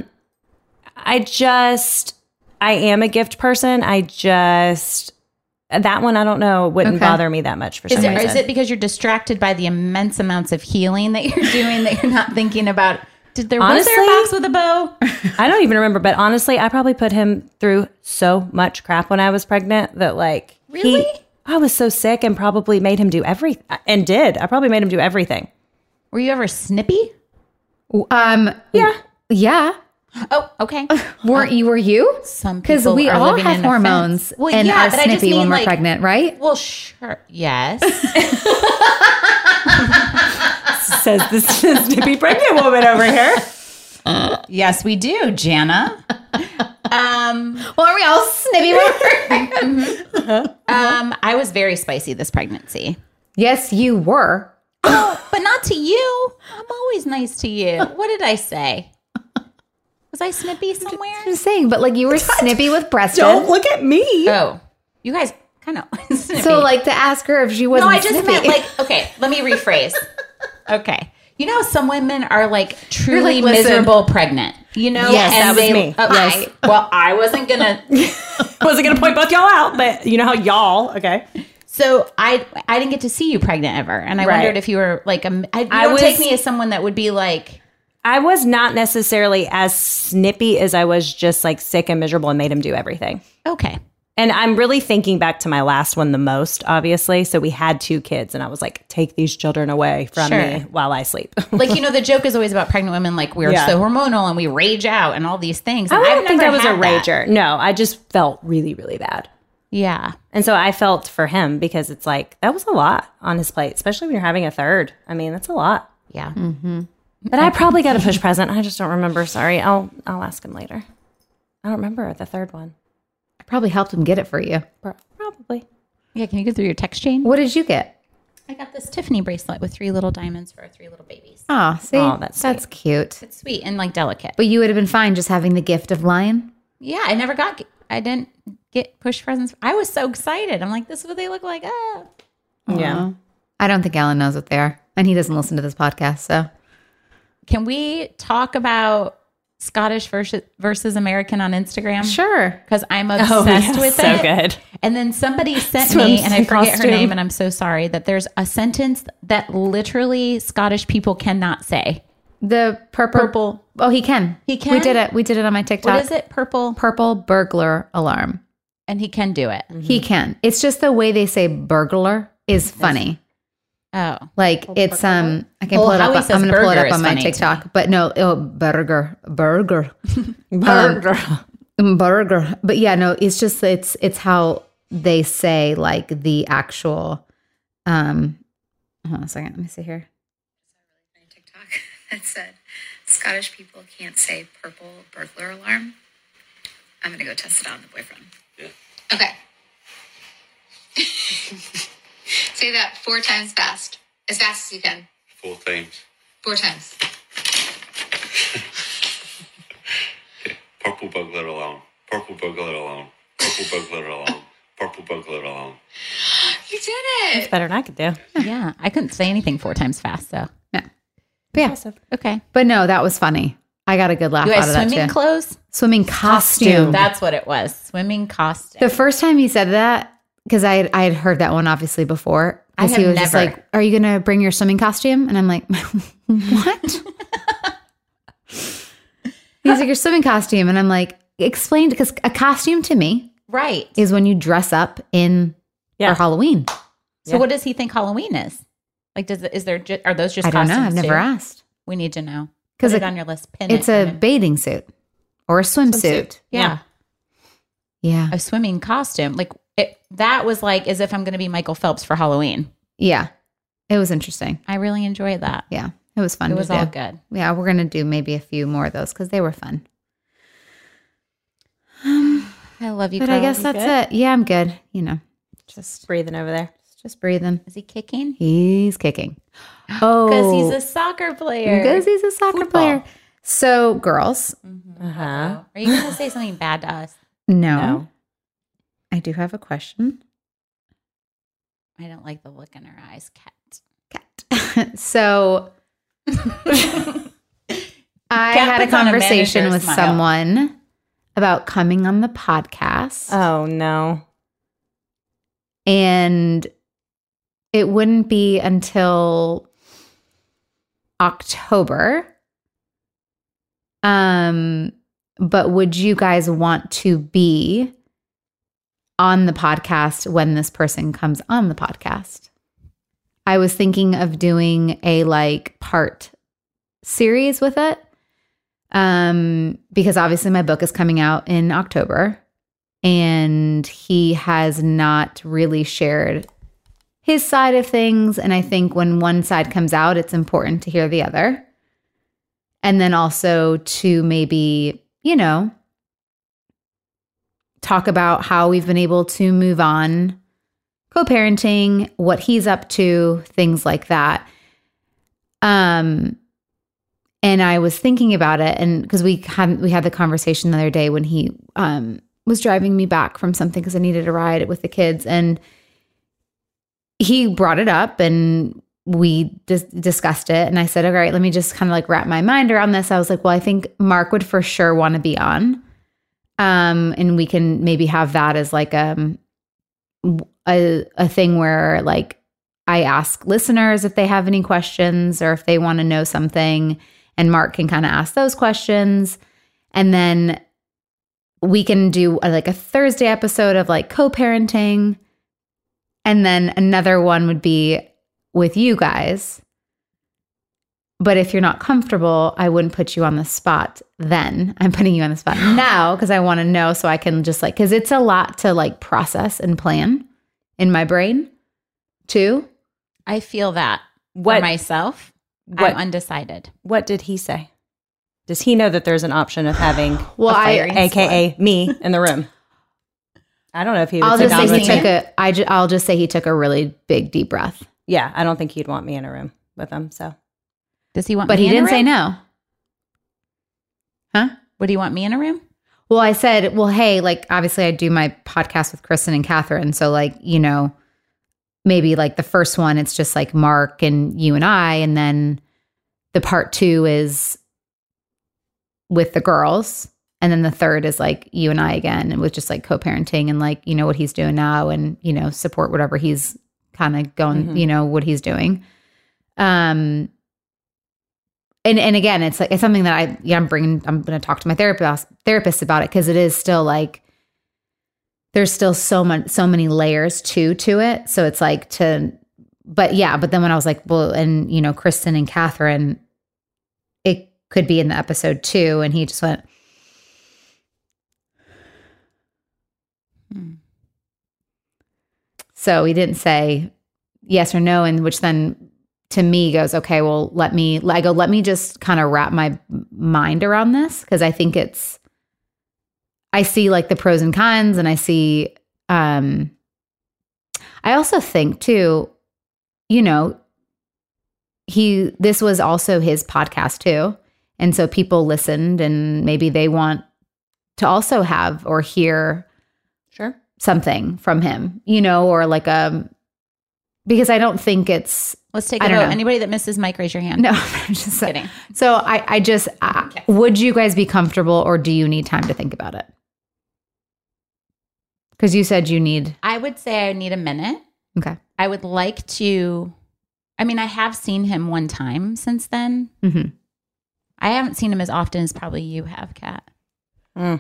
I just, I am a gift person. I just, that one, I don't know, wouldn't Okay. bother me that much for Is some it, reason. is it because you're distracted by the immense amounts of healing that you're doing that you're not thinking about? Did there was there a Honestly- box with a bow? I don't even remember, but honestly, I probably put him through so much crap when I was pregnant that like, Really? he, I was so sick and probably made him do everything and did. I probably made him do everything. Were you ever snippy? um. Yeah. Yeah. Oh, okay. Weren't you? Were you? Some Because people we are all living have in hormones offense. Well, and yeah, are but I just snippy when mean, we're like- pregnant, right? Well, sure. Yes. Says this snippy pregnant woman over here. Yes, we do, Jana. Um, Well, are we all snippy when we're um, I was very spicy this pregnancy. Yes, you were. But not to you. I'm always nice to you. What did I say? Was I snippy somewhere? I'm just saying, but like you were snippy with Preston. Don't look at me. Oh, you guys kind of snippy. So like to ask her if she no, wasn't I just snippy. meant like, okay, let me rephrase. Okay. You know, some women are like truly like, listen. miserable pregnant, you know? Yes, that was they- me. uh, Yes. I- well, I wasn't going to. Wasn't gonna point both y'all out, but you know how y'all, okay. So I I didn't get to see you pregnant ever. And I Right. wondered if you were like, a, I, you I don't was- take me as someone that would be like, I was not necessarily as snippy as I was just like sick and miserable and made him do everything. okay. And I'm really thinking back to my last one the most, obviously. So we had two kids, and I was like, take these children away from Sure. me while I sleep. Like, you know, the joke is always about pregnant women, like we're Yeah. so hormonal and we rage out and all these things. I And don't I've think I never was a had that. rager. No, I just felt really, really bad. Yeah. And so I felt for him because it's like, that was a lot on his plate, especially when you're having a third. I mean, that's a lot. Yeah. But I probably got a push present. I just don't remember. Sorry. I'll I'll ask him later. I don't remember the third one. I probably helped him get it for you. Pro- Probably. Yeah. Can you go through your text chain? What did you get? I got this Tiffany bracelet with three little diamonds for our three little babies. Oh, see, Oh, that's that's cute. It's sweet and like delicate. But you would have been fine just having the gift of lion. Yeah, I never got, I didn't get push presents. I was so excited. I'm like, this is what they look like. Ah. Yeah. I don't think Alan knows what they are, and he doesn't listen to this podcast. So Can we talk about Scottish versus versus American on Instagram? Sure. Because I'm obsessed Oh, yes, with so it. good. And then somebody sent me, and I Swimsuit forget her costume. name, and I'm so sorry, that there's a sentence that literally Scottish people cannot say. The purple. Purple. Oh, he can. He can? We did it. We did it on my TikTok. What is it? Purple. Purple burglar alarm. And he can do it. He can. It's just the way they say burglar is funny. Oh. Like it's um, I can Well, pull it how up. he On, says I'm gonna pull it burger up is on my funny to TikTok. But no, oh, burger, burger, Burger. Um, burger. But yeah, no, it's just it's it's how they say like the actual. Um, hold on a second. Let me see here. TikTok that said Scottish people can't say purple burglar alarm. I'm gonna go test it out on the boyfriend. Yeah. Okay. Say that four times fast, as fast as you can. Four times. Four times. Okay. Purple burglar alarm. Purple burglar alarm. Purple burglar alarm. Purple burglar alarm. You did it. Better than I could do. Yeah. I couldn't say anything four times fast, so. Yeah. But yeah. Okay. But no, that was funny. I got a good laugh You out guys of that swimming too. clothes? Swimming costume. That's what it was. Swimming costume. The first time he said that, because I had, I had heard that one obviously before. I Because he have was just never. like, "Are you gonna bring your swimming costume?" And I'm like, "What?" He's like, "Your swimming costume," and I'm like, "Explain," because a costume to me Right. is when you dress up in Yeah. for Halloween. So Yeah. what does he think Halloween is? Like, does it, is there, ju- are those just I don't know. costumes I've never too? asked We need to know. because Put it, it on your list. Pin it's it. a and then- bathing suit or a swimsuit. yeah. Yeah, A swimming costume. Like it, that was like as if I'm going to be Michael Phelps for Halloween. yeah. It was interesting. I really enjoyed that. Yeah, it was fun. It to was do. all good. Yeah, we're gonna do maybe a few more of those because they were fun. Um, I love you. but I Carl. guess You that's good? it. Yeah, I'm good. You know, just Breathing over there. just breathing. Is he kicking? He's kicking. Oh, Because he's a soccer player. because he's a soccer Football. player. So, girls, Uh huh. Are you going to say something bad to us? no, No. I do have a question. I don't like the look in her eyes, Cat. Cat. so, I had a puts on a conversation manager with smile. someone about coming on the podcast. Oh no. And it wouldn't be until October. Um, but would you guys want to be on the podcast when this person comes on the podcast? I was thinking of doing a like part series with it. Um, because obviously my book is coming out in October. And he has not really shared his side of things. And I think when one side comes out, it's important to hear the other. And then also to maybe, you know, talk about how we've been able to move on, co-parenting, what he's up to, things like that. Um, and I was thinking about it, and because we had we had the conversation the other day when he um was driving me back from something because I needed a ride with the kids, and he brought it up and we dis- discussed it. And I said, all right, let me just kind of like wrap my mind around this. I was like, well, I think Mark would for sure want to be on. Um, and we can maybe have that as like um, a, a thing where like I ask listeners if they have any questions or if they want to know something, and Mark can kind of ask those questions. And then we can do a, like a Thursday episode of like co-parenting. And then another one would be with you guys. But if you're not comfortable, I wouldn't put you on the spot then. I'm putting you on the spot now because I want to know so I can just like, because it's a lot to like process and plan in my brain too. I feel that What- for myself. what- I'm undecided. What did he say? Does he know that there's an option of having Well, a I- fire, A K A me in the room? I don't know if he would I'll sit just down say he with me. took a, I ju- I'll just say he took a really big deep breath. Yeah, I don't think he'd want me in a room with him. So Does he want But me he in a didn't say room? no. Huh? Would he want me in a room? Well, I said, well, hey, like, obviously I do my podcast with Kristen and Catherine. So, like, you know, maybe like the first one, it's just like Mark and you and I. And then the part two is with the girls. And then the third is like you and I again, and with just like co-parenting and like, you know, what he's doing now and, you know, support whatever he's kind of going, mm-hmm. you know, what he's doing. Um, and, and again, it's like, it's something that I, yeah, I'm bringing, I'm going to talk to my therapist therapist about it. Cause it is still like, there's still so much, so many layers to, to it. So it's like to, but yeah, but then when I was like, well, and you know, Kristen and Catherine, it could be in the episode too. And he just went, hmm. So he didn't say yes or no. And which then to me goes, okay, well, let me, I go, let me just kind of wrap my mind around this. Cause I think it's, I see like the pros and cons and I see, um, I also think too, you know, he, this was also his podcast too. And so people listened and maybe they want to also have or hear sure something from him, you know, or like, um, because I don't think it's, let's take a vote. Anybody that misses Mike, raise your hand. No, I'm just kidding. So I, I just, uh, okay. Would you guys be comfortable or do you need time to think about it? Because you said you need. I would say I need a minute. Okay. I would like to, I mean, I have seen him one time since then. Mm-hmm. I haven't seen him as often as probably you have, Kat. Mm.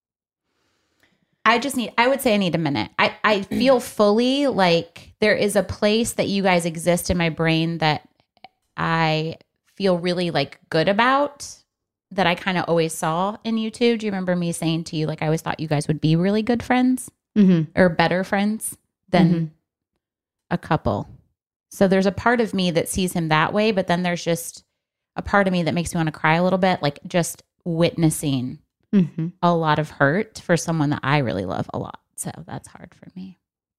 I just need, I would say I need a minute. I, I feel fully like there is a place that you guys exist in my brain that I feel really like good about, that I kind of always saw in you two. Do you remember me saying to you, like, I always thought you guys would be really good friends mm-hmm. or better friends than mm-hmm. a couple. So there's a part of me that sees him that way, but then there's just a part of me that makes me want to cry a little bit, like just witnessing mm-hmm. a lot of hurt for someone that I really love a lot. So that's hard for me.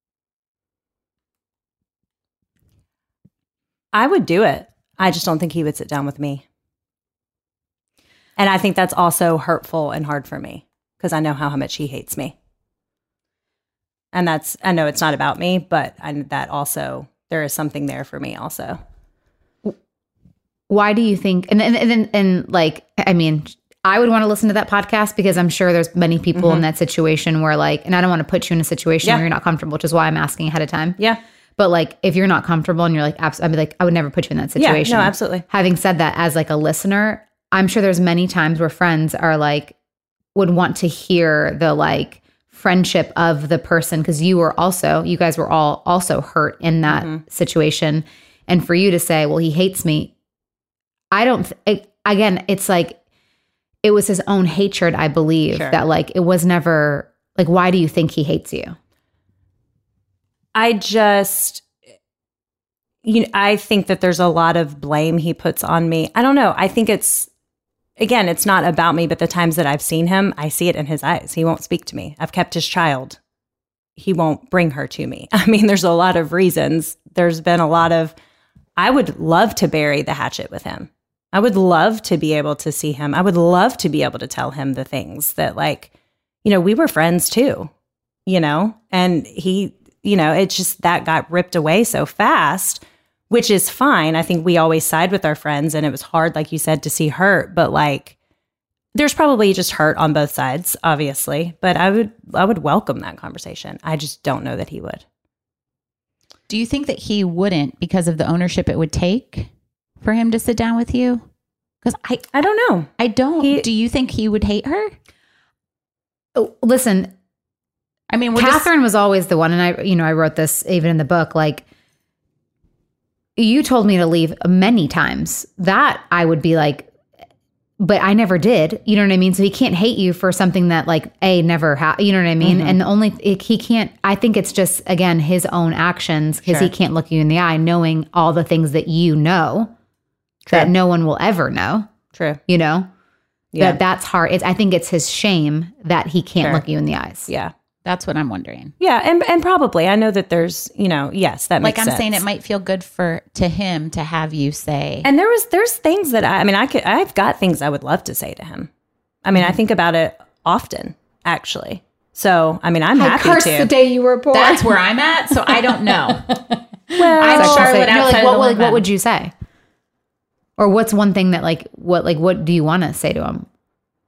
I would do it. I just don't think he would sit down with me. And I think that's also hurtful and hard for me because I know how, how much he hates me. And that's, I know it's not about me, but I, that also, there is something there for me also. Why do you think, and and and, and like, I mean, I would want to listen to that podcast because I'm sure there's many people mm-hmm. in that situation where like, and I don't want to put you in a situation yeah. where you're not comfortable, which is why I'm asking ahead of time. Yeah. But like, if you're not comfortable and you're like, abs- I'd be like, I would never put you in that situation. Yeah, no, absolutely. Having said that, as like a listener, I'm sure there's many times where friends are like, would want to hear the like friendship of the person. Cause you were also, you guys were all also hurt in that mm-hmm. situation. And for you to say, well, he hates me. I don't, th- it, again, it's like, it was his own hatred, I believe, sure. that like, it was never like, why do you think he hates you? I just, you know, I think that there's a lot of blame he puts on me. I don't know. I think it's, again, it's not about me, but the times that I've seen him, I see it in his eyes. He won't speak to me. I've kept his child. He won't bring her to me. I mean, there's a lot of reasons. There's been a lot of, I would love to bury the hatchet with him. I would love to be able to see him. I would love to be able to tell him the things that like, you know, we were friends too, you know, and he, you know, it's just that got ripped away so fast, which is fine. I think we always side with our friends and it was hard, like you said, to see hurt, but like there's probably just hurt on both sides, obviously, but I would, I would welcome that conversation. I just don't know that he would. Do you think that he wouldn't because of the ownership it would take for him to sit down with you? Because I, I don't know. I don't. He, do you think he would hate her? Oh, listen, I mean, we're Catherine just, was always the one. And I, you know, I wrote this even in the book, like you told me to leave many times that I would be like, but I never did. You know what I mean? So he can't hate you for something that like a never happened. You know what I mean? Mm-hmm. And the only, it, he can't, I think it's just, again, his own actions because sure. he can't look you in the eye knowing all the things that you know True. That no one will ever know. True. You know? Yeah. That that's hard. It's, I think it's his shame that he can't sure. look you in the eyes. Yeah. That's what I'm wondering. Yeah, and and probably I know that there's, you know, yes, that makes like I'm sense. saying it might feel good for to him to have you say. And there was there's things that I, I mean I could I've got things I would love to say to him. I mean, mm-hmm. I think about it often, actually. So I mean, I'm I happy cursed to. the day you were born. That's where I'm at. So I don't know. Well, I'm so Charlotte say, outside like, what, the like, what would you say? Or what's one thing that like what like what do you want to say to him?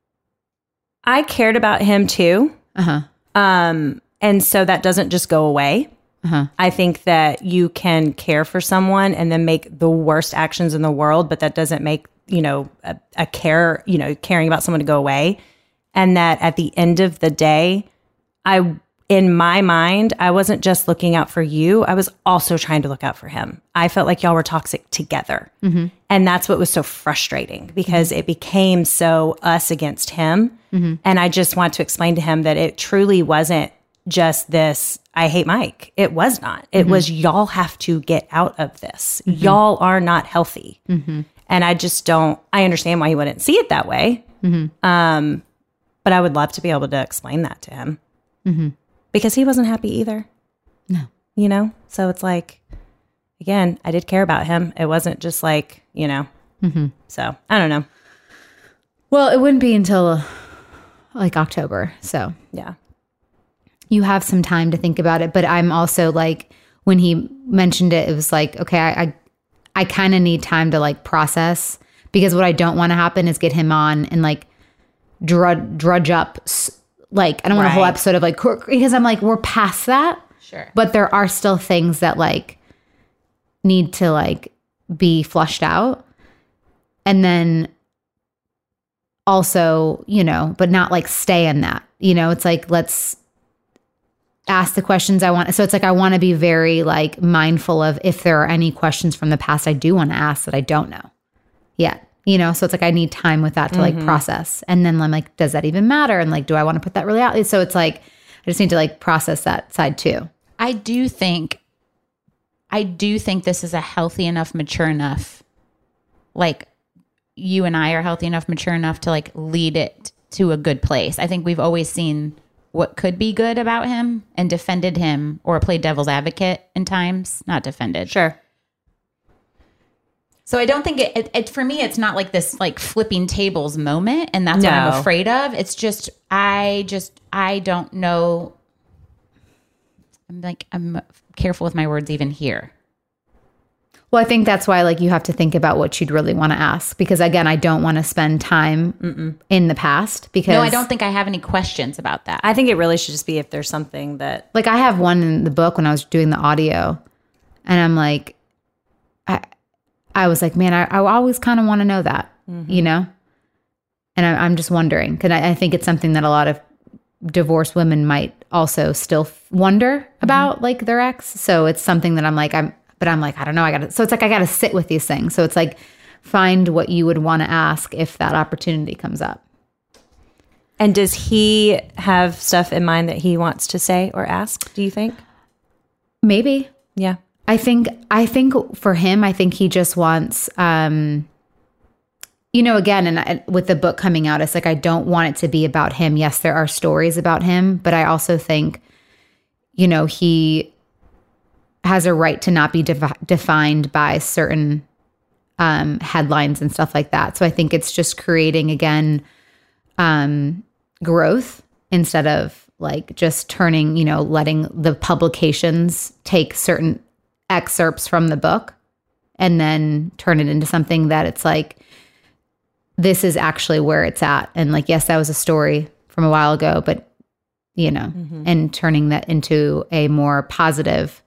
I cared about him too. Uh-huh. Um, and so that doesn't just go away. Uh-huh. I think that you can care for someone and then make the worst actions in the world, but that doesn't make, you know, a, a care, you know, caring about someone to go away. And that at the end of the day, I, in my mind, I wasn't just looking out for you. I was also trying to look out for him. I felt like y'all were toxic together. Mm-hmm. And that's what was so frustrating because mm-hmm. it became so us against him. Mm-hmm. And I just want to explain to him that it truly wasn't just this, I hate Mike. It was not. It Mm-hmm. was y'all have to get out of this. Mm-hmm. Y'all are not healthy. Mm-hmm. And I just don't, I understand why he wouldn't see it that way. Mm-hmm. Um, but I would love to be able to explain that to him Mm-hmm. because he wasn't happy either. No. You know? So it's like, again, I did care about him. It wasn't just like, you know, Mm-hmm. so I don't know. Well, it wouldn't be until like October. So Yeah. you have some time to think about it. But I'm also like, when he mentioned it, it was like, okay, I, I, I kind of need time to like process, because what I don't want to happen is get him on and like drudge, drudge up. Like, I don't want a whole Right. episode of like, because I'm like, we're past that. Sure. But there are still things that like need to like be flushed out. And then also, you know, but not like stay in that, you know, it's like, let's ask the questions I want. So it's like, I want to be very like mindful of if there are any questions from the past I do want to ask that I don't know yet, you know? So it's like, I need time with that to like process. And then I'm like, does that even matter? And like, do I want to put that really out? So it's like, I just need to like process that side too. I do think, I do think this is a healthy enough, mature enough, like you and I are healthy enough, mature enough to like lead it to a good place. I think we've always seen what could be good about him and defended him or played devil's advocate in times, not defended. Sure. So I don't think it, it, it for me, it's not like this like flipping tables moment. And that's what I'm No. afraid of. It's just, I just, I don't know. I'm like, I'm careful with my words even here. Well, I think that's why like you have to think about what you'd really want to ask, because again, I don't want to spend time Mm-mm. in the past because No, I don't think I have any questions about that. I think it really should just be if there's something that, like I have one in the book when I was doing the audio, and I'm like, I, I was like, man, I, I always kind of want to know that, mm-hmm. you know, and I, I'm just wondering because I, I think it's something that a lot of divorced women might also still f- wonder about, mm-hmm. like their ex. So it's something that I'm like, I'm, but I'm like, I don't know, I got to. So it's like I got to sit with these things. So it's like find what you would want to ask if that opportunity comes up. and does he have stuff in mind that he wants to say or ask, do you think? Maybe. Yeah. I think I think for him, I think he just wants, um, you know, again, and I, with the book coming out, it's like I don't want it to be about him. Yes, there are stories about him, but I also think, you know, he has a right to not be defi- defined by certain um, headlines and stuff like that. So I think it's just creating again um, growth instead of like just turning, you know, letting the publications take certain excerpts from the book and then turn it into something that it's like, this is actually where it's at. And like, yes, that was a story from a while ago, but you know, mm-hmm. and turning that into a more positive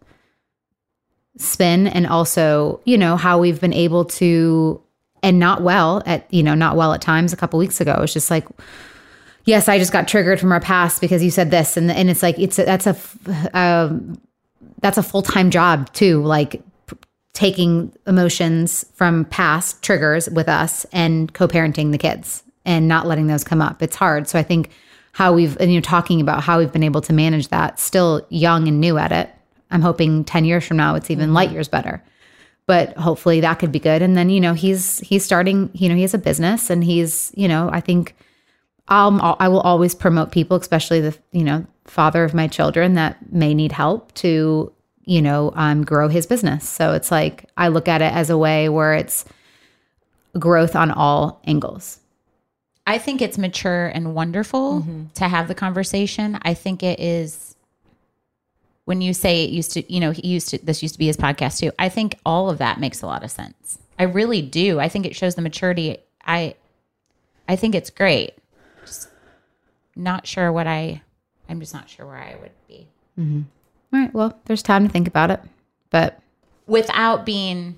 spin. And also, you know, how we've been able to, and not well at, you know, not well at times. A couple weeks ago, it's just like, yes, I just got triggered from our past because you said this. And and it's like, it's a, that's a, um, that's a full-time job too. Like p- taking emotions from past triggers with us and co-parenting the kids and not letting those come up. It's hard. So I think how we've, and you're talking about how we've been able to manage that, still young and new at it. I'm hoping ten years from now, it's even mm-hmm. light years better, but hopefully that could be good. And then, you know, he's, he's starting, you know, he has a business and he's, you know, I think I'll, I will always promote people, especially the, you know, father of my children that may need help to, you know, um, grow his business. So it's like, I look at it as a way where it's growth on all angles. I think it's mature and wonderful mm-hmm. to have the conversation. I think it is, when you say it used to, you know, he used to, this used to be his podcast too. I think all of that makes a lot of sense. I really do. I think it shows the maturity. I, I think it's great. Just, not sure what I, I'm just not sure where I would be. Mm-hmm. All right. Well, there's time to think about it, but without being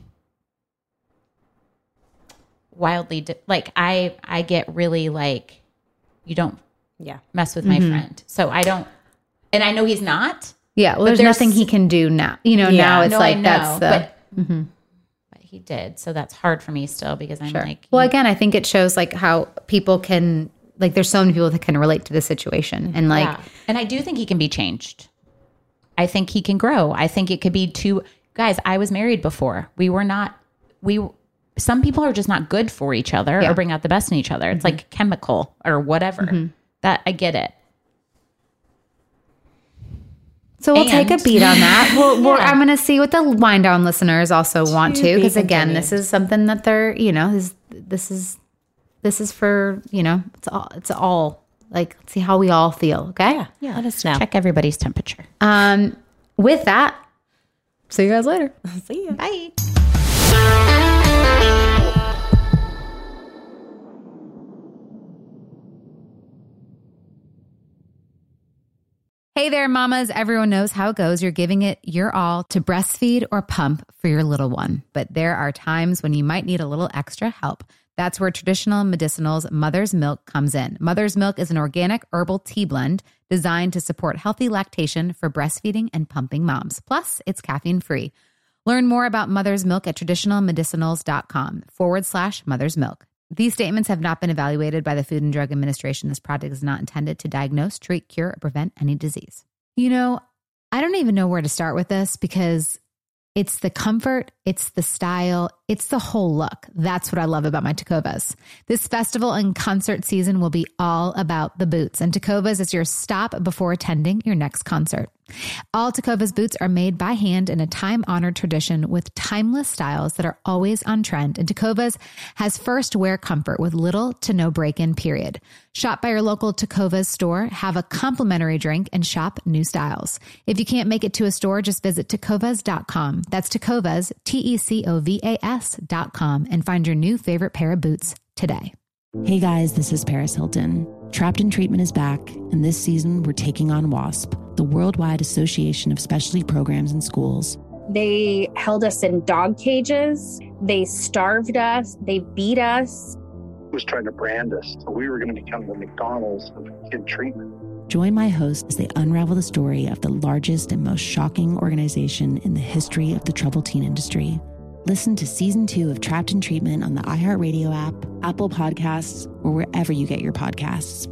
wildly, di- like I, I get really like, you don't yeah. mess with my Mm-hmm. friend. So I don't, and I know he's not. Yeah. Well, there's, there's nothing he can do now. You know, Yeah. now it's No, like I know, that's the. but, Mhm. but he did. So that's hard for me still because I'm Sure. like, Well, again, I think it shows like how people can, like, there's so many people that can relate to the situation. And like, yeah. And I do think he can be changed. I think he can grow. I think it could be two guys. I was married before. We were not, we, some people are just not good for each other Yeah. or bring out the best in each other. It's Mm-hmm. like chemical or whatever. Mm-hmm. That I get it. so we'll And- take a beat on that. We'll, we'll, Yeah. I'm going to see what the wind down listeners also want to, be because again, continued. this is something that they're, you know, this, this is, this is for, you know, it's all, it's all like, let's see how we all feel. Okay. Yeah. yeah. Let us know. Check everybody's temperature. Um, with that, see you guys later. See you. Bye. Hey there, mamas. Everyone knows how it goes. You're giving it your all to breastfeed or pump for your little one. But there are times when you might need a little extra help. That's where Traditional Medicinals Mother's Milk comes in. Mother's Milk is an organic herbal tea blend designed to support healthy lactation for breastfeeding and pumping moms. Plus, it's caffeine-free. Learn more about Mother's Milk at traditionalmedicinals.com forward slash mother's milk. These statements have not been evaluated by the Food and Drug Administration. This product is not intended to diagnose, treat, cure, or prevent any disease. You know, I don't even know where to start with this because it's the comfort, it's the style, it's the whole look. That's what I love about my Tecovas. This festival and concert season will be all about the boots, and Tecovas is your stop before attending your next concert. All Tecovas boots are made by hand in a time-honored tradition with timeless styles that are always on trend. And Tecovas has first wear comfort with little to no break-in period. Shop by your local Tecovas store, have a complimentary drink, and shop new styles. If you can't make it to a store, just visit tecovas dot com. That's Tecovas, T E C O V A S dot com, and find your new favorite pair of boots today. Hey guys, this is Paris Hilton. Trapped in Treatment is back, and this season we're taking on WASP, the Worldwide Association of Specialty Programs in Schools. They held us in dog cages. They starved us. They beat us. Was trying to brand us. So we were going to become the McDonald's of kid treatment. Join my hosts as they unravel the story of the largest and most shocking organization in the history of the troubled teen industry. Listen to season two of Trapped in Treatment on the iHeartRadio app, Apple Podcasts, or wherever you get your podcasts.